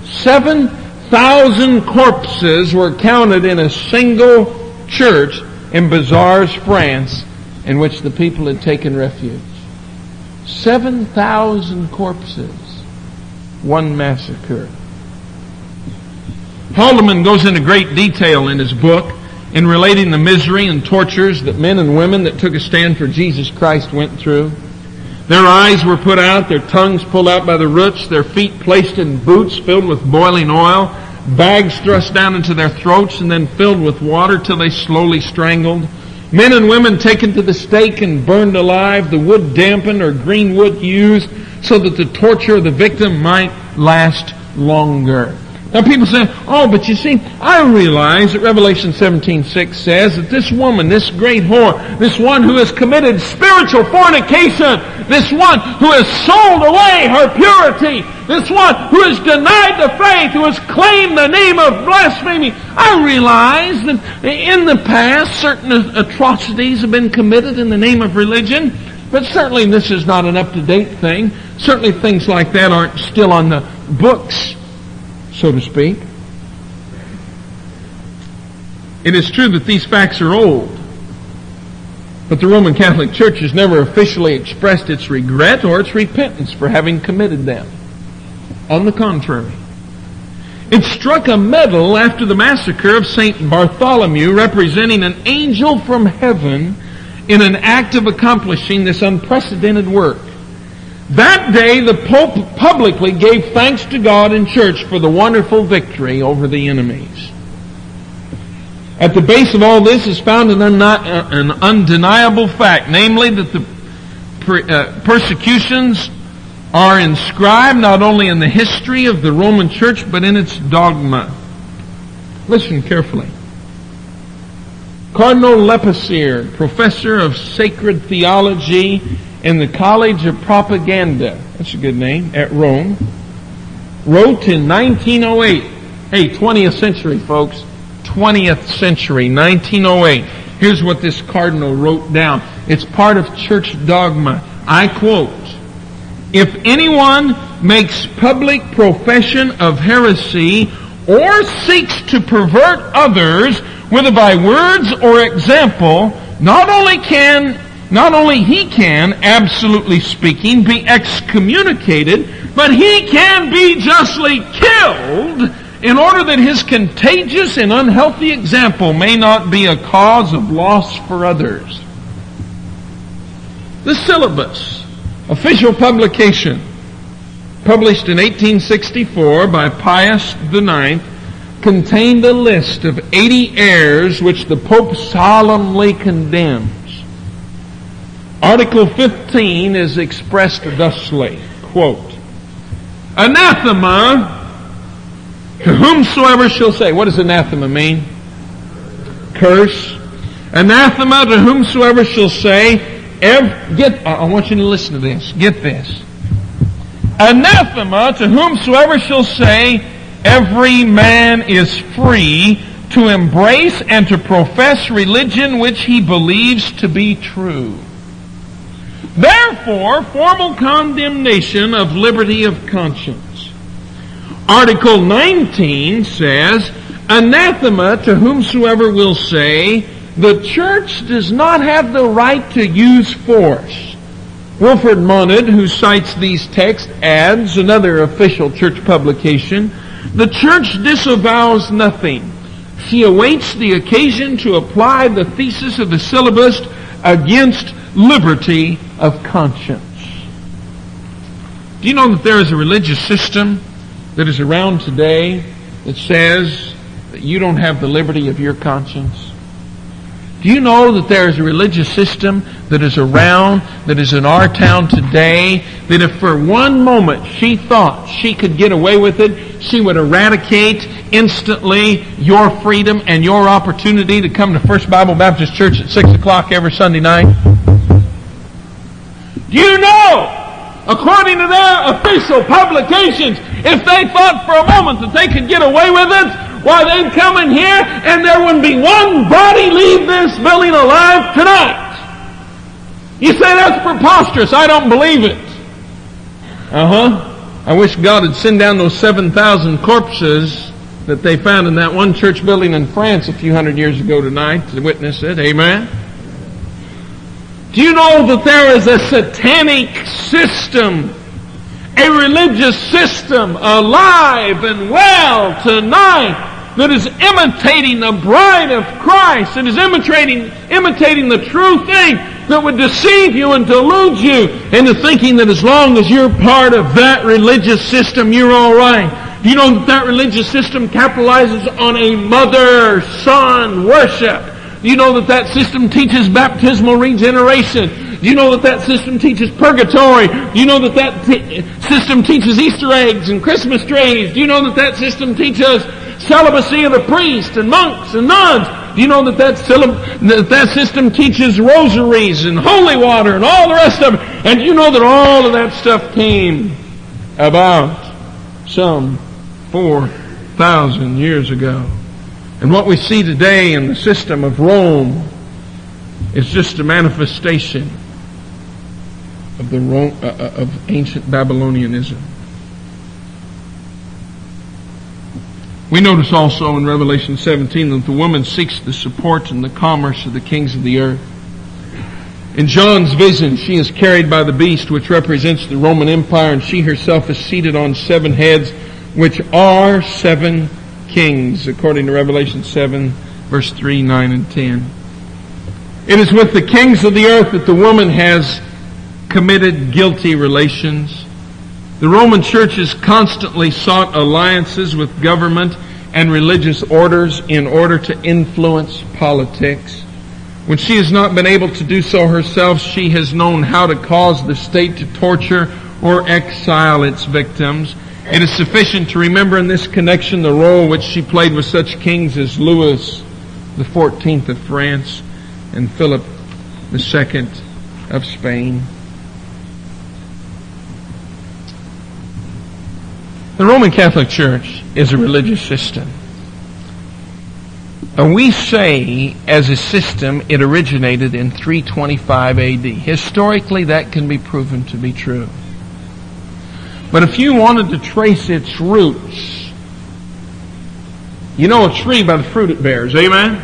7,000 corpses were counted in a single church in Bazars, France, in which the people had taken refuge. 7,000 corpses. One massacre. Haldeman goes into great detail in his book in relating the misery and tortures that men and women that took a stand for Jesus Christ went through. Their eyes were put out, their tongues pulled out by the roots, their feet placed in boots filled with boiling oil, bags thrust down into their throats and then filled with water till they slowly strangled. Men and women taken to the stake and burned alive, the wood dampened or green wood used so that the torture of the victim might last longer. Now people say, oh, but you see, I realize that Revelation 17:6 says that this woman, this great whore, this one who has committed spiritual fornication, this one who has sold away her purity, this one who has denied the faith, who has claimed the name of blasphemy, I realize that in the past certain atrocities have been committed in the name of religion, but certainly this is not an up-to-date thing. Certainly things like that aren't still on the books, so to speak. It is true that these facts are old, but the Roman Catholic Church has never officially expressed its regret or its repentance for having committed them. On the contrary, it struck a medal after the massacre of St. Bartholomew, representing an angel from heaven in an act of accomplishing this unprecedented work. That day, the Pope publicly gave thanks to God in church for the wonderful victory over the enemies. At the base of all this is found an undeniable fact, namely that the persecutions are inscribed not only in the history of the Roman Church, but in its dogma. Listen carefully. Cardinal Lepasier, professor of sacred theology in the College of Propaganda, that's a good name, at Rome, wrote in 1908, hey, 20th century folks, 20th century, 1908. Here's what this cardinal wrote down. It's part of church dogma. I quote, "If anyone makes public profession of heresy or seeks to pervert others, whether by words or example, not only he can, absolutely speaking, be excommunicated, but he can be justly killed in order that his contagious and unhealthy example may not be a cause of loss for others." The Syllabus, official publication, published in 1864 by Pius IX, contained a list of 80 errors which the Pope solemnly condemns. Article 15 is expressed thusly, quote, "Anathema to whomsoever shall say," what does anathema mean? Curse. "Anathema to whomsoever shall say, I want you to listen to this. Get this. Anathema to whomsoever shall say, every man is free to embrace and to profess religion which he believes to be true. Therefore, formal condemnation of liberty of conscience." Article 19 says, "Anathema to whomsoever will say, the church does not have the right to use force." Wilfred Monod, who cites these texts, adds, another official church publication, "The church disavows nothing. She awaits the occasion to apply the thesis of the Syllabus against liberty of conscience." Do you know that there is a religious system that is around today that says that you don't have the liberty of your conscience? Do you know that there is a religious system that is around, that is in our town today, that if for one moment she thought she could get away with it, she would eradicate instantly your freedom and your opportunity to come to First Bible Baptist Church at 6 o'clock every Sunday night? Do you know, according to their official publications, if they thought for a moment that they could get away with it, why, they'd come in here and there wouldn't be one body leave this building alive tonight. You say that's preposterous. I don't believe it. I wish God would send down those 7,000 corpses that they found in that one church building in France a few hundred years ago tonight to witness it. Amen. Do you know that there is a satanic system, a religious system alive and well tonight that is imitating the bride of Christ and is imitating the true thing that would deceive you and delude you into thinking that as long as you're part of that religious system, you're all right? Do you know that that religious system capitalizes on a mother-son worship? Do you know that that system teaches baptismal regeneration? Do you know that that system teaches purgatory? Do you know that that system teaches Easter eggs and Christmas trees? Do you know that that system teaches celibacy of the priest and monks and nuns? Do you know that that system teaches rosaries and holy water and all the rest of it? And do you know that all of that stuff came about some 4,000 years ago? And what we see today in the system of Rome is just a manifestation of of ancient Babylonianism. We notice also in Revelation 17 that the woman seeks the support and the commerce of the kings of the earth. In John's vision, she is carried by the beast, which represents the Roman Empire, and she herself is seated on 7 heads, which are 7 kings, according to Revelation 7, verse 3, 9, and 10. It is with the kings of the earth that the woman has committed guilty relations. The Roman Church has constantly sought alliances with government and religious orders in order to influence politics. When she has not been able to do so herself, she has known how to cause the state to torture or exile its victims. It is sufficient to remember in this connection the role which she played with such kings as Louis XIV of France and Philip II of Spain. The Roman Catholic Church is a religious system. And we say, as a system, it originated in 325 AD. Historically, that can be proven to be true. But if you wanted to trace its roots, you know a tree by the fruit it bears, amen?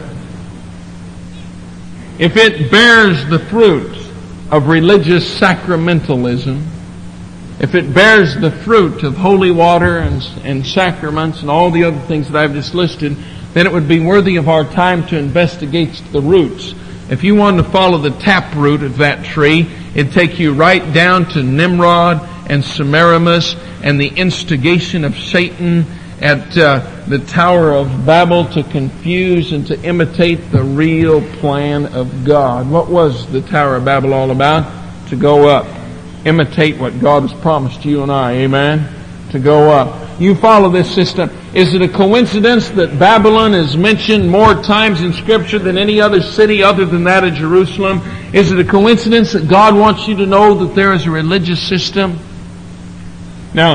If it bears the fruit of religious sacramentalism, if it bears the fruit of holy water and sacraments and all the other things that I've just listed, then it would be worthy of our time to investigate the roots. If you wanted to follow the taproot of that tree, it'd take you right down to Nimrod and Semiramis and the instigation of Satan at the Tower of Babel to confuse and to imitate the real plan of God. What was the Tower of Babel all about? To go up. Imitate what God has promised you and I, amen? To go up. You follow this system. Is it a coincidence that Babylon is mentioned more times in Scripture than any other city other than that of Jerusalem? Is it a coincidence that God wants you to know that there is a religious system? Now,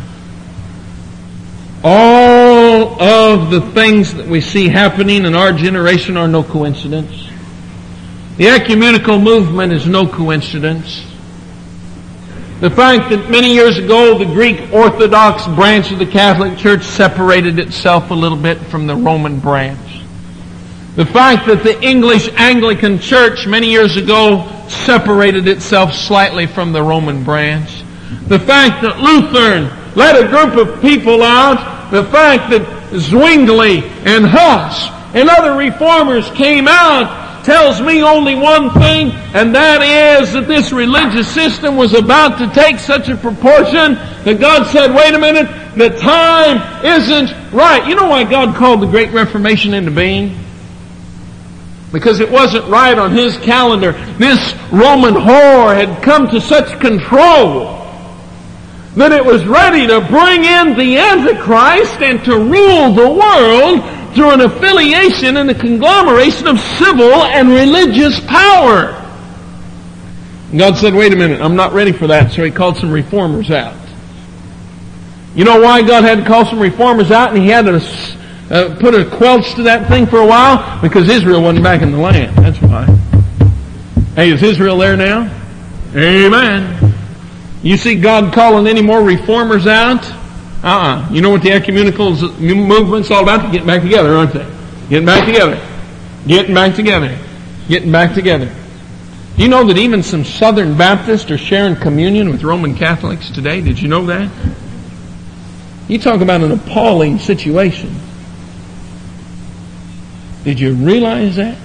all of the things that we see happening in our generation are no coincidence. The ecumenical movement is no coincidence. The fact that many years ago the Greek Orthodox branch of the Catholic Church separated itself a little bit from the Roman branch. The fact that the English Anglican Church many years ago separated itself slightly from the Roman branch. The fact that Luther led a group of people out. The fact that Zwingli and Huss and other reformers came out tells me only one thing, and that is that this religious system was about to take such a proportion that God said, wait a minute, the time isn't right. You know why God called the Great Reformation into being? Because it wasn't right on His calendar. This Roman whore had come to such control that it was ready to bring in the Antichrist and to rule the world through an affiliation and a conglomeration of civil and religious power. And God said, wait a minute, I'm not ready for that, so He called some reformers out. You know why God had to call some reformers out and He had to put a quelch to that thing for a while? Because Israel wasn't back in the land. That's why. Hey, is Israel there now? Amen. You see God calling any more reformers out? You know what the ecumenical movement's all about? Getting back together, aren't they? Getting back together. Getting back together. Getting back together. Do you know that even some Southern Baptists are sharing communion with Roman Catholics today? Did you know that? You talk about an appalling situation. Did you realize that?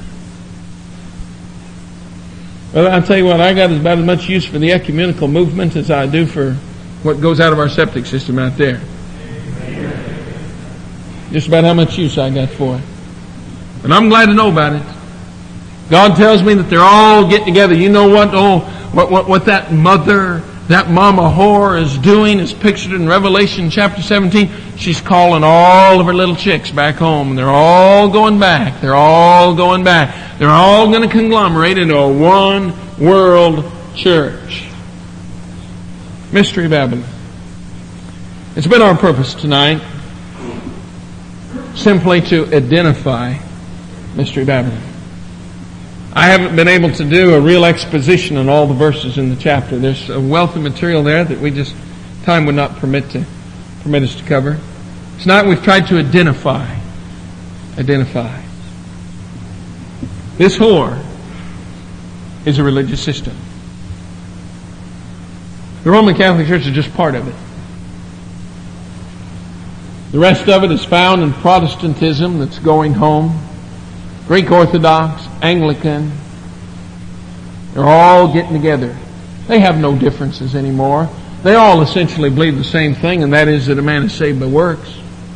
Well, I'll tell you what, I got about as much use for the ecumenical movement as I do for what goes out of our septic system out there. Just about how much use I got for it. But I'm glad to know about it. God tells me that they're all getting together. You know what? What that mother, that mama whore is doing is pictured in Revelation chapter 17. She's calling all of her little chicks back home. And they're all going back. They're all going back. They're all going to conglomerate into a one world church. Mystery Babylon. It's been our purpose tonight simply to identify Mystery Babylon. I haven't been able to do a real exposition on all the verses in the chapter. There's a wealth of material there that time would not permit us to cover. Tonight we've tried to identify. This whore is a religious system. The Roman Catholic Church is just part of it. The rest of it is found in Protestantism that's going home. Greek Orthodox, Anglican, they're all getting together. They have no differences anymore. They all essentially believe the same thing, and that is that a man is saved by works.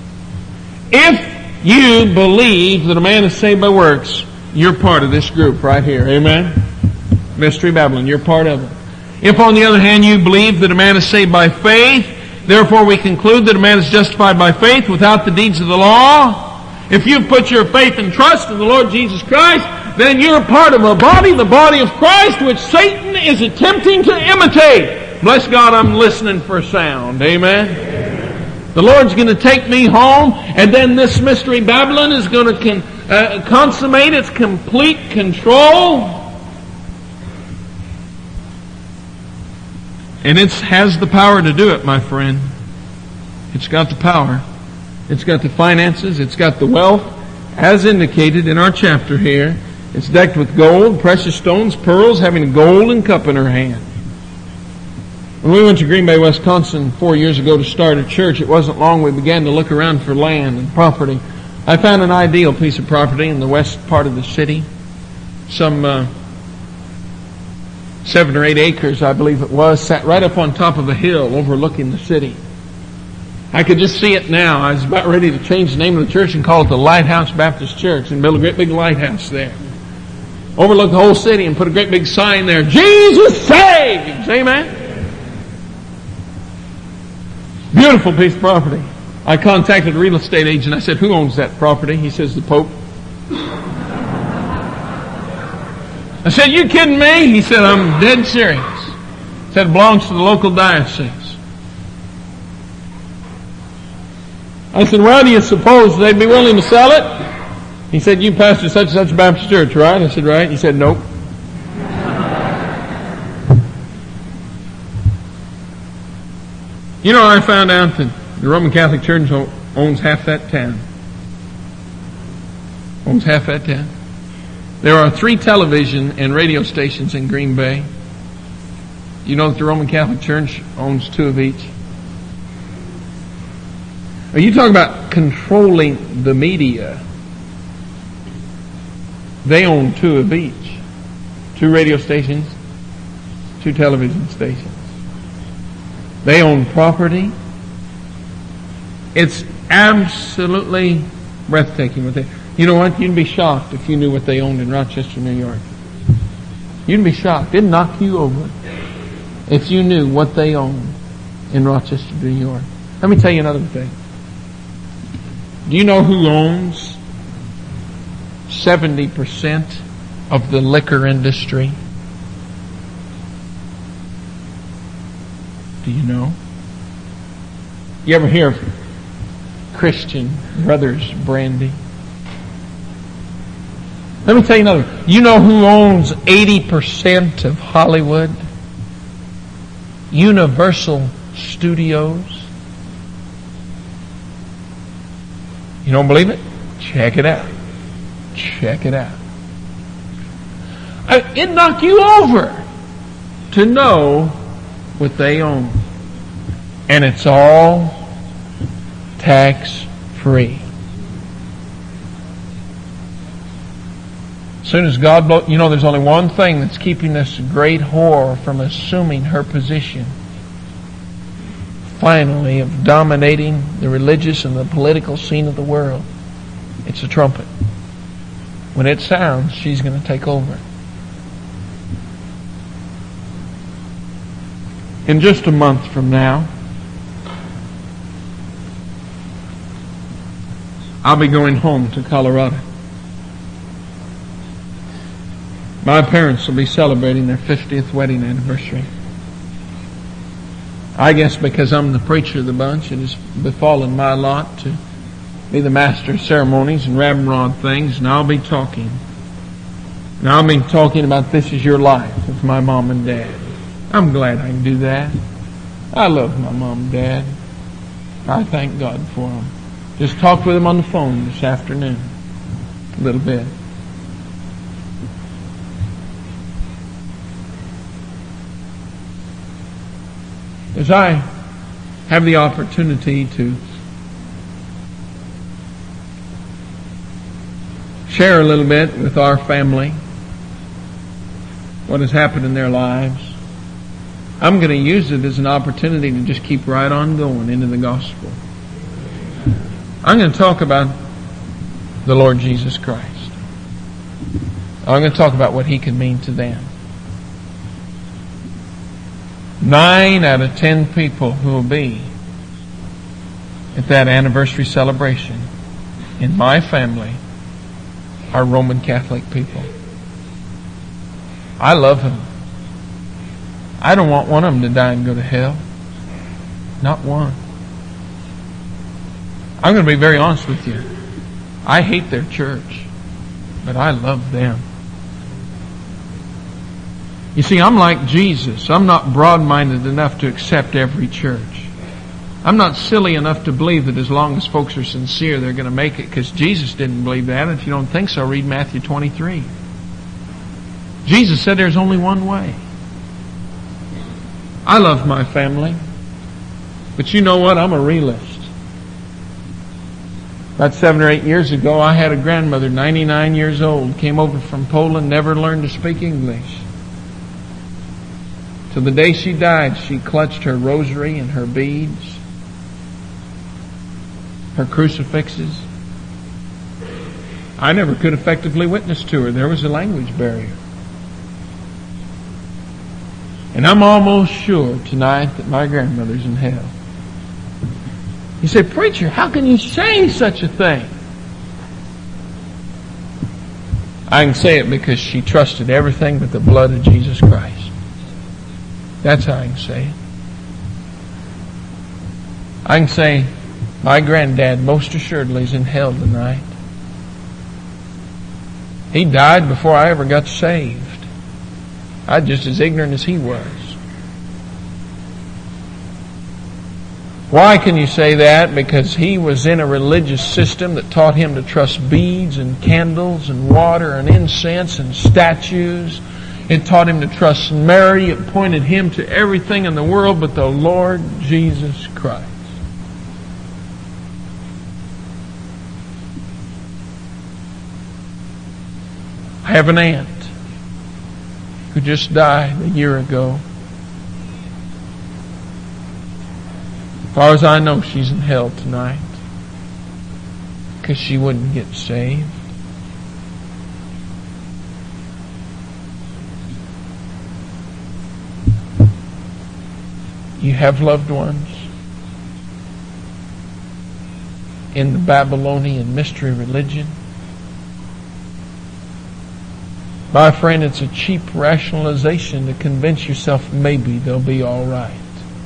If you believe that a man is saved by works, you're part of this group right here. Amen? Mystery Babylon, you're part of it. If, on the other hand, you believe that a man is saved by faith, therefore we conclude that a man is justified by faith without the deeds of the law. If you've put your faith and trust in the Lord Jesus Christ, then you're part of a body, the body of Christ, which Satan is attempting to imitate. Bless God, I'm listening for sound. Amen? The Lord's going to take me home, and then this Mystery Babylon is going to consummate its complete control. And it has the power to do it, my friend. It's got the power. It's got the finances. It's got the wealth. As indicated in our chapter here, it's decked with gold, precious stones, pearls, having a golden cup in her hand. When we went to Green Bay, Wisconsin 4 years ago to start a church, it wasn't long we began to look around for land and property. I found an ideal piece of property in the west part of the city. Some 7 or 8 acres, I believe it was, sat right up on top of a hill overlooking the city. I could just see it now. I was about ready to change the name of the church and call it the Lighthouse Baptist Church and build a great big lighthouse there. Overlook the whole city and put a great big sign there. Jesus saves! Amen? Beautiful piece of property. I contacted a real estate agent. I said, who owns that property? He says, the Pope. I said, you kidding me? He said, I'm dead serious. He said, it belongs to the local diocese. I said, well, do you suppose they'd be willing to sell it? He said, you pastor such and such Baptist church, right? I said, right. He said, nope. You know, I found out that the Roman Catholic Church owns half that town. Owns half that town. There are 3 television and radio stations in Green Bay. You know that the Roman Catholic Church owns 2 of each. Are you talking about controlling the media? They own 2 of each. 2 radio stations, 2 television stations. They own property. It's absolutely breathtaking what they... You know what? You'd be shocked if you knew what they owned in Rochester, New York. You'd be shocked. It'd knock you over if you knew what they own in Rochester, New York. Let me tell you another thing. Do you know who owns 70% of the liquor industry? Do you know? You ever hear of Christian Brothers Brandy? Let me tell you another. You know who owns 80% of Hollywood? Universal Studios. You don't believe it? Check it out. Check it out. It'd knock you over to know what they own. And it's all tax-free. As soon as God you know, there's only one thing that's keeping this great whore from assuming her position, finally, of dominating the religious and the political scene of the world. It's a trumpet. When it sounds, she's going to take over. In just a month from now, I'll be going home to Colorado. My parents will be celebrating their 50th wedding anniversary. I guess because I'm the preacher of the bunch, it has befallen my lot to be the master of ceremonies and ramrod things, and I'll be talking. And I'll be talking about This Is Your Life with my mom and dad. I'm glad I can do that. I love my mom and dad. I thank God for them. Just talked with them on the phone this afternoon. A little bit. As I have the opportunity to share a little bit with our family what has happened in their lives, I'm going to use it as an opportunity to just keep right on going into the gospel. I'm going to talk about the Lord Jesus Christ. I'm going to talk about what He can mean to them. 9 out of 10 people who will be at that anniversary celebration in my family are Roman Catholic people. I love them. I don't want one of them to die and go to hell. Not one. I'm going to be very honest with you. I hate their church, but I love them. You see, I'm like Jesus. I'm not broad-minded enough to accept every church. I'm not silly enough to believe that as long as folks are sincere, they're going to make it, because Jesus didn't believe that. If you don't think so, read Matthew 23. Jesus said there's only one way. I love my family. But you know what? I'm a realist. About 7 or 8 years ago, I had a grandmother, 99 years old, came over from Poland, never learned to speak English. Till the day she died, she clutched her rosary and her beads, her crucifixes. I never could effectively witness to her. There was a language barrier. And I'm almost sure tonight that my grandmother's in hell. You say, preacher, how can you say such a thing? I can say it because she trusted everything but the blood of Jesus Christ. That's how I can say it. I can say my granddad most assuredly is in hell tonight. He died before I ever got saved. I was just as ignorant as he was. Why can you say that? Because he was in a religious system that taught him to trust beads and candles and water and incense and statues. It taught him to trust Mary. It pointed him to everything in the world but the Lord Jesus Christ. I have an aunt who just died a year ago. As far as I know, she's in hell tonight because she wouldn't get saved. You have loved ones in the Babylonian mystery religion. My friend, it's a cheap rationalization to convince yourself maybe they'll be all right.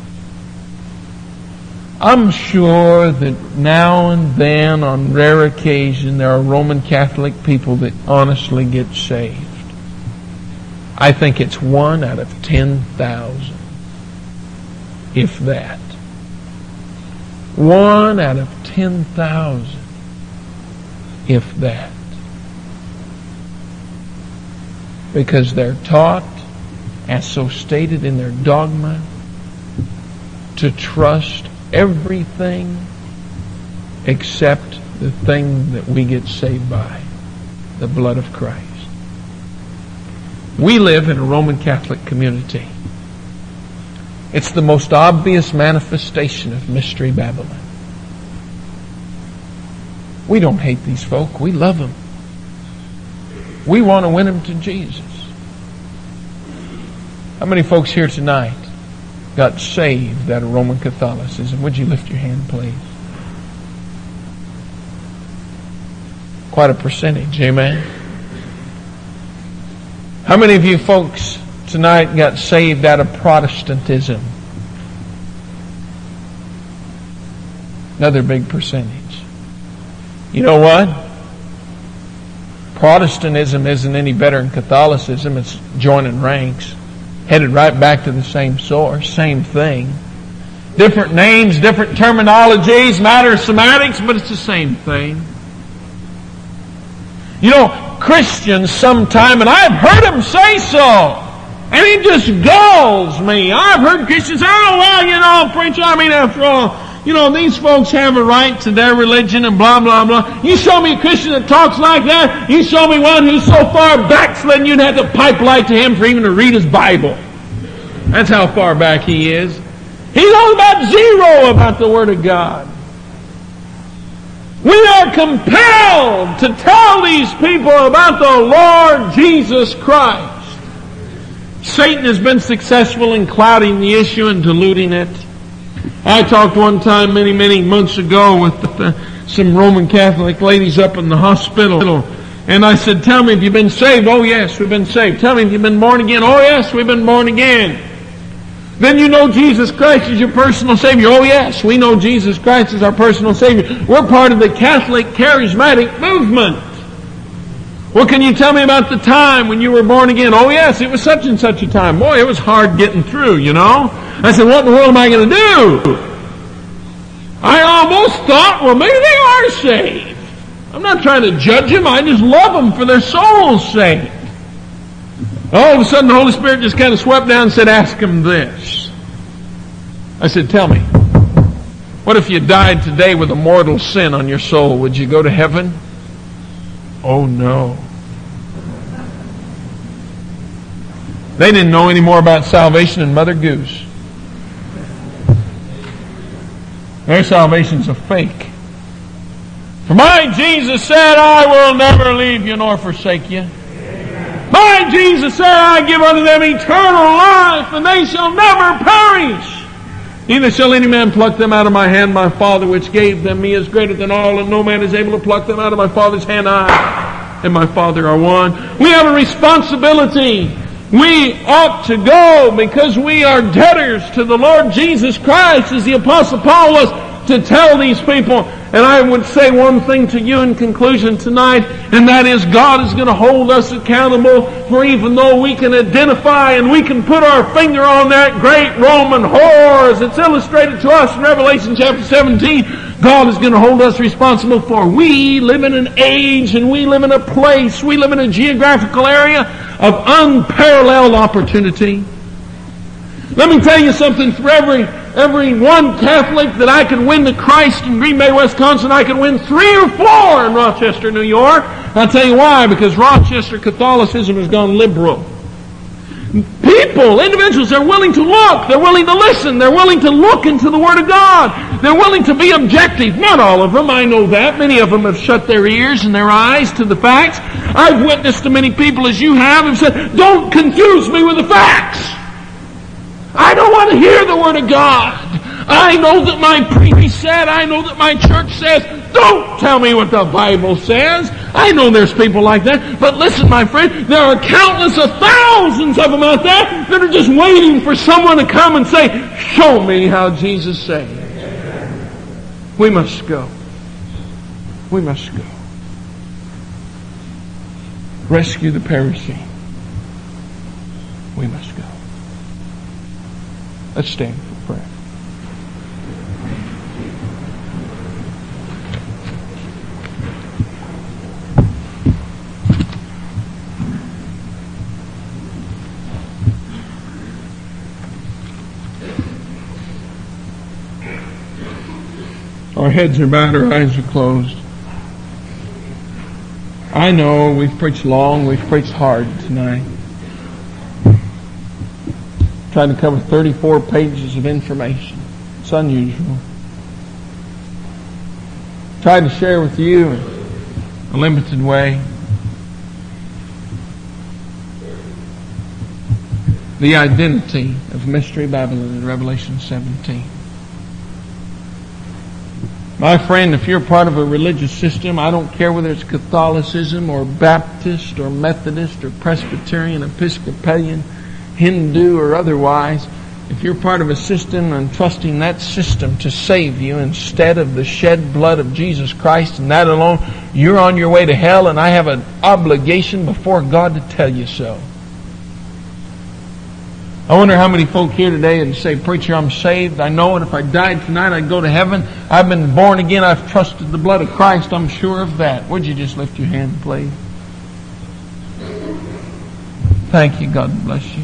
I'm sure that now and then, on rare occasion, there are Roman Catholic people that honestly get saved. I think it's 1 out of 10,000. If that. 1 out of 10,000. If that. Because they're taught, as so stated in their dogma, to trust everything except the thing that we get saved by, the blood of Christ. We live in a Roman Catholic community. It's the most obvious manifestation of Mystery Babylon. We don't hate these folk. We love them. We want to win them to Jesus. How many folks here tonight got saved out of Roman Catholicism? Would you lift your hand, please? Quite a percentage, amen? How many of you folks tonight got saved out of Protestantism? Another big percentage. You know what? Protestantism isn't any better than Catholicism. It's joining ranks. Headed right back to the same source. Same thing. Different names, different terminologies, matter of semantics, but it's the same thing. You know, Christians sometime, and I've heard them say so, and it just galls me. I've heard Christians say, oh, well, you know, preacher, I mean, after all, you know, these folks have a right to their religion and blah, blah, blah. You show me a Christian that talks like that, you show me one who's so far backslidden you'd have to pipe light to him for even to read his Bible. That's how far back he is. He's all about zero about the Word of God. We are compelled to tell these people about the Lord Jesus Christ. Satan has been successful in clouding the issue and diluting it. I talked one time many months ago with some Roman Catholic ladies up in the hospital. And I said, tell me, have you been saved? Oh yes, we've been saved. Tell me, have you been born again? Oh yes, we've been born again. Then you know Jesus Christ is your personal Savior. Oh yes, we know Jesus Christ is our personal Savior. We're part of the Catholic charismatic movement. Well, can you tell me about the time when you were born again? Oh yes, it was such and such a time. Boy, it was hard getting through, you know. I said, what in the world am I going to do? I almost thought, well, maybe they are saved. I'm not trying to judge them. I just love them for their soul's sake. All of a sudden, the Holy Spirit just kind of swept down and said, ask them this. I said, tell me, what if you died today with a mortal sin on your soul? Would you go to heaven? Oh, no. They didn't know any more about salvation than Mother Goose. Their salvation's a fake. For my Jesus said, I will never leave you nor forsake you. My Jesus said, I give unto them eternal life, and they shall never perish. Neither shall any man pluck them out of my hand. My Father which gave them me is greater than all, and no man is able to pluck them out of my Father's hand. I and my Father are one. We have a responsibility. We ought to go because we are debtors to the Lord Jesus Christ, as the Apostle Paul was, to tell these people. And I would say one thing to you in conclusion tonight, and that is God is going to hold us accountable, for even though we can identify and we can put our finger on that great Roman whore as it's illustrated to us in Revelation chapter 17, God is going to hold us responsible, for we live in an age and we live in a place, we live in a geographical area of unparalleled opportunity. Let me tell you something, for every one Catholic that I could win to Christ in Green Bay, Wisconsin, I could win 3 or 4 in Rochester, New York. I'll tell you why, because Rochester Catholicism has gone liberal. People, individuals, they're willing to look, they're willing to listen, they're willing to look into the Word of God. They're willing to be objective. Not all of them, I know that. Many of them have shut their ears and their eyes to the facts. I've witnessed to many people, as you have said, don't confuse me with the facts. I don't want to hear the Word of God. I know that my priest said, I know that my church says, don't tell me what the Bible says. I know there's people like that. But listen, my friend, there are countless of thousands of them out there that are just waiting for someone to come and say, show me how Jesus saved. We must go. We must go. Rescue the perishing. We must go. Let's stand for prayer. Our heads are bowed, our eyes are closed. I know we've preached long, we've preached hard tonight. Trying to cover 34 pages of information. It's unusual. Tried to share with you in a limited way. the identity of Mystery Babylon in Revelation 17. My friend, if you're part of a religious system, I don't care whether it's Catholicism or Baptist or Methodist or Presbyterian, Episcopalian, Hindu or otherwise, if you're part of a system and trusting that system to save you instead of the shed blood of Jesus Christ and that alone, you're on your way to hell, and I have an obligation before God to tell you so. I wonder how many folk here today and say, "Preacher, I'm saved. I know it. If I died tonight, I'd go to heaven. I've been born again. I've trusted the blood of Christ. I'm sure of that." Would you just lift your hand, please? Thank you. God bless you.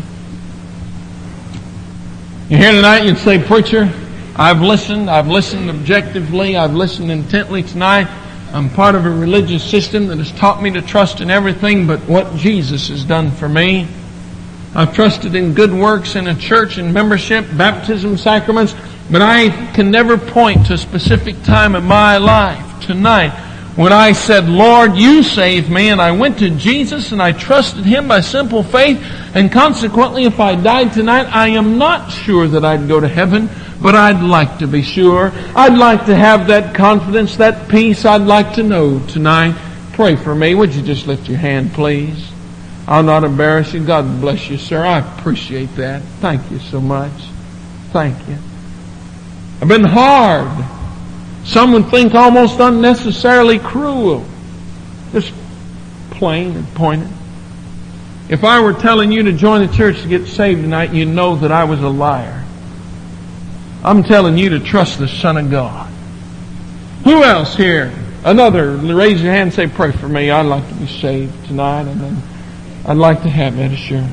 You're here tonight and you say, "Preacher, I've listened objectively. I've listened intently tonight. I'm part of a religious system that has taught me to trust in everything but what Jesus has done for me. I've trusted in good works in a church and membership, baptism, sacraments, but I can never point to a specific time in my life tonight when I said, 'Lord, you saved me,' and I went to Jesus and I trusted Him by simple faith, and consequently if I died tonight, I am not sure that I'd go to heaven, but I'd like to be sure. I'd like to have that confidence, that peace. I'd like to know tonight. Pray for me." Would you just lift your hand, please? I'll not embarrass you. God bless you, sir. I appreciate that. Thank you so much. Thank you. I've been hard. Some would think almost unnecessarily cruel. Just plain and pointed. If I were telling you to join the church to get saved tonight, you'd know that I was a liar. I'm telling you to trust the Son of God. Who else here? Another. Raise your hand and say, "Pray for me. I'd like to be saved tonight, and then I'd like to have that assurance."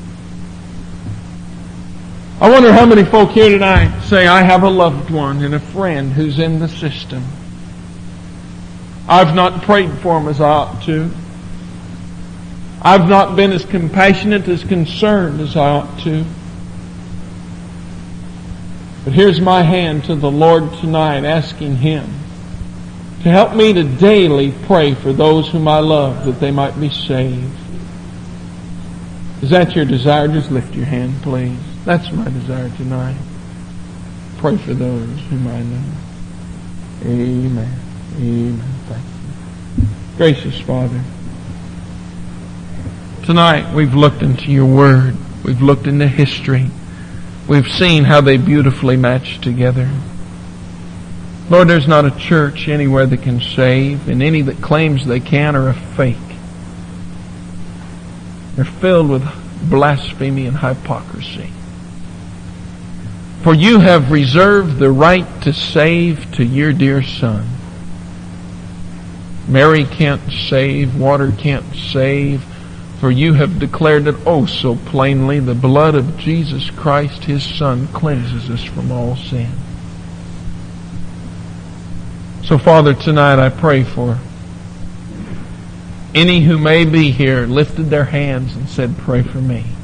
I wonder how many folk here tonight say, "I have a loved one and a friend who's in the system. I've not prayed for him as I ought to. I've not been as compassionate, as concerned as I ought to. But here's my hand to the Lord tonight, asking Him to help me to daily pray for those whom I love, that they might be saved." Is that your desire? Just lift your hand, please. That's my desire tonight. Pray for those whom I know. Amen. Amen. Thank you. Gracious Father, tonight we've looked into your Word. We've looked into history. We've seen how they beautifully match together. Lord, there's not a church anywhere that can save, and any that claims they can are a fake. They're filled with blasphemy and hypocrisy. For you have reserved the right to save to your dear Son. Mary can't save, water can't save, for you have declared it oh so plainly. The blood of Jesus Christ, His Son, cleanses us from all sin. So Father, tonight I pray for any who may be here lifted their hands and said, "Pray for me."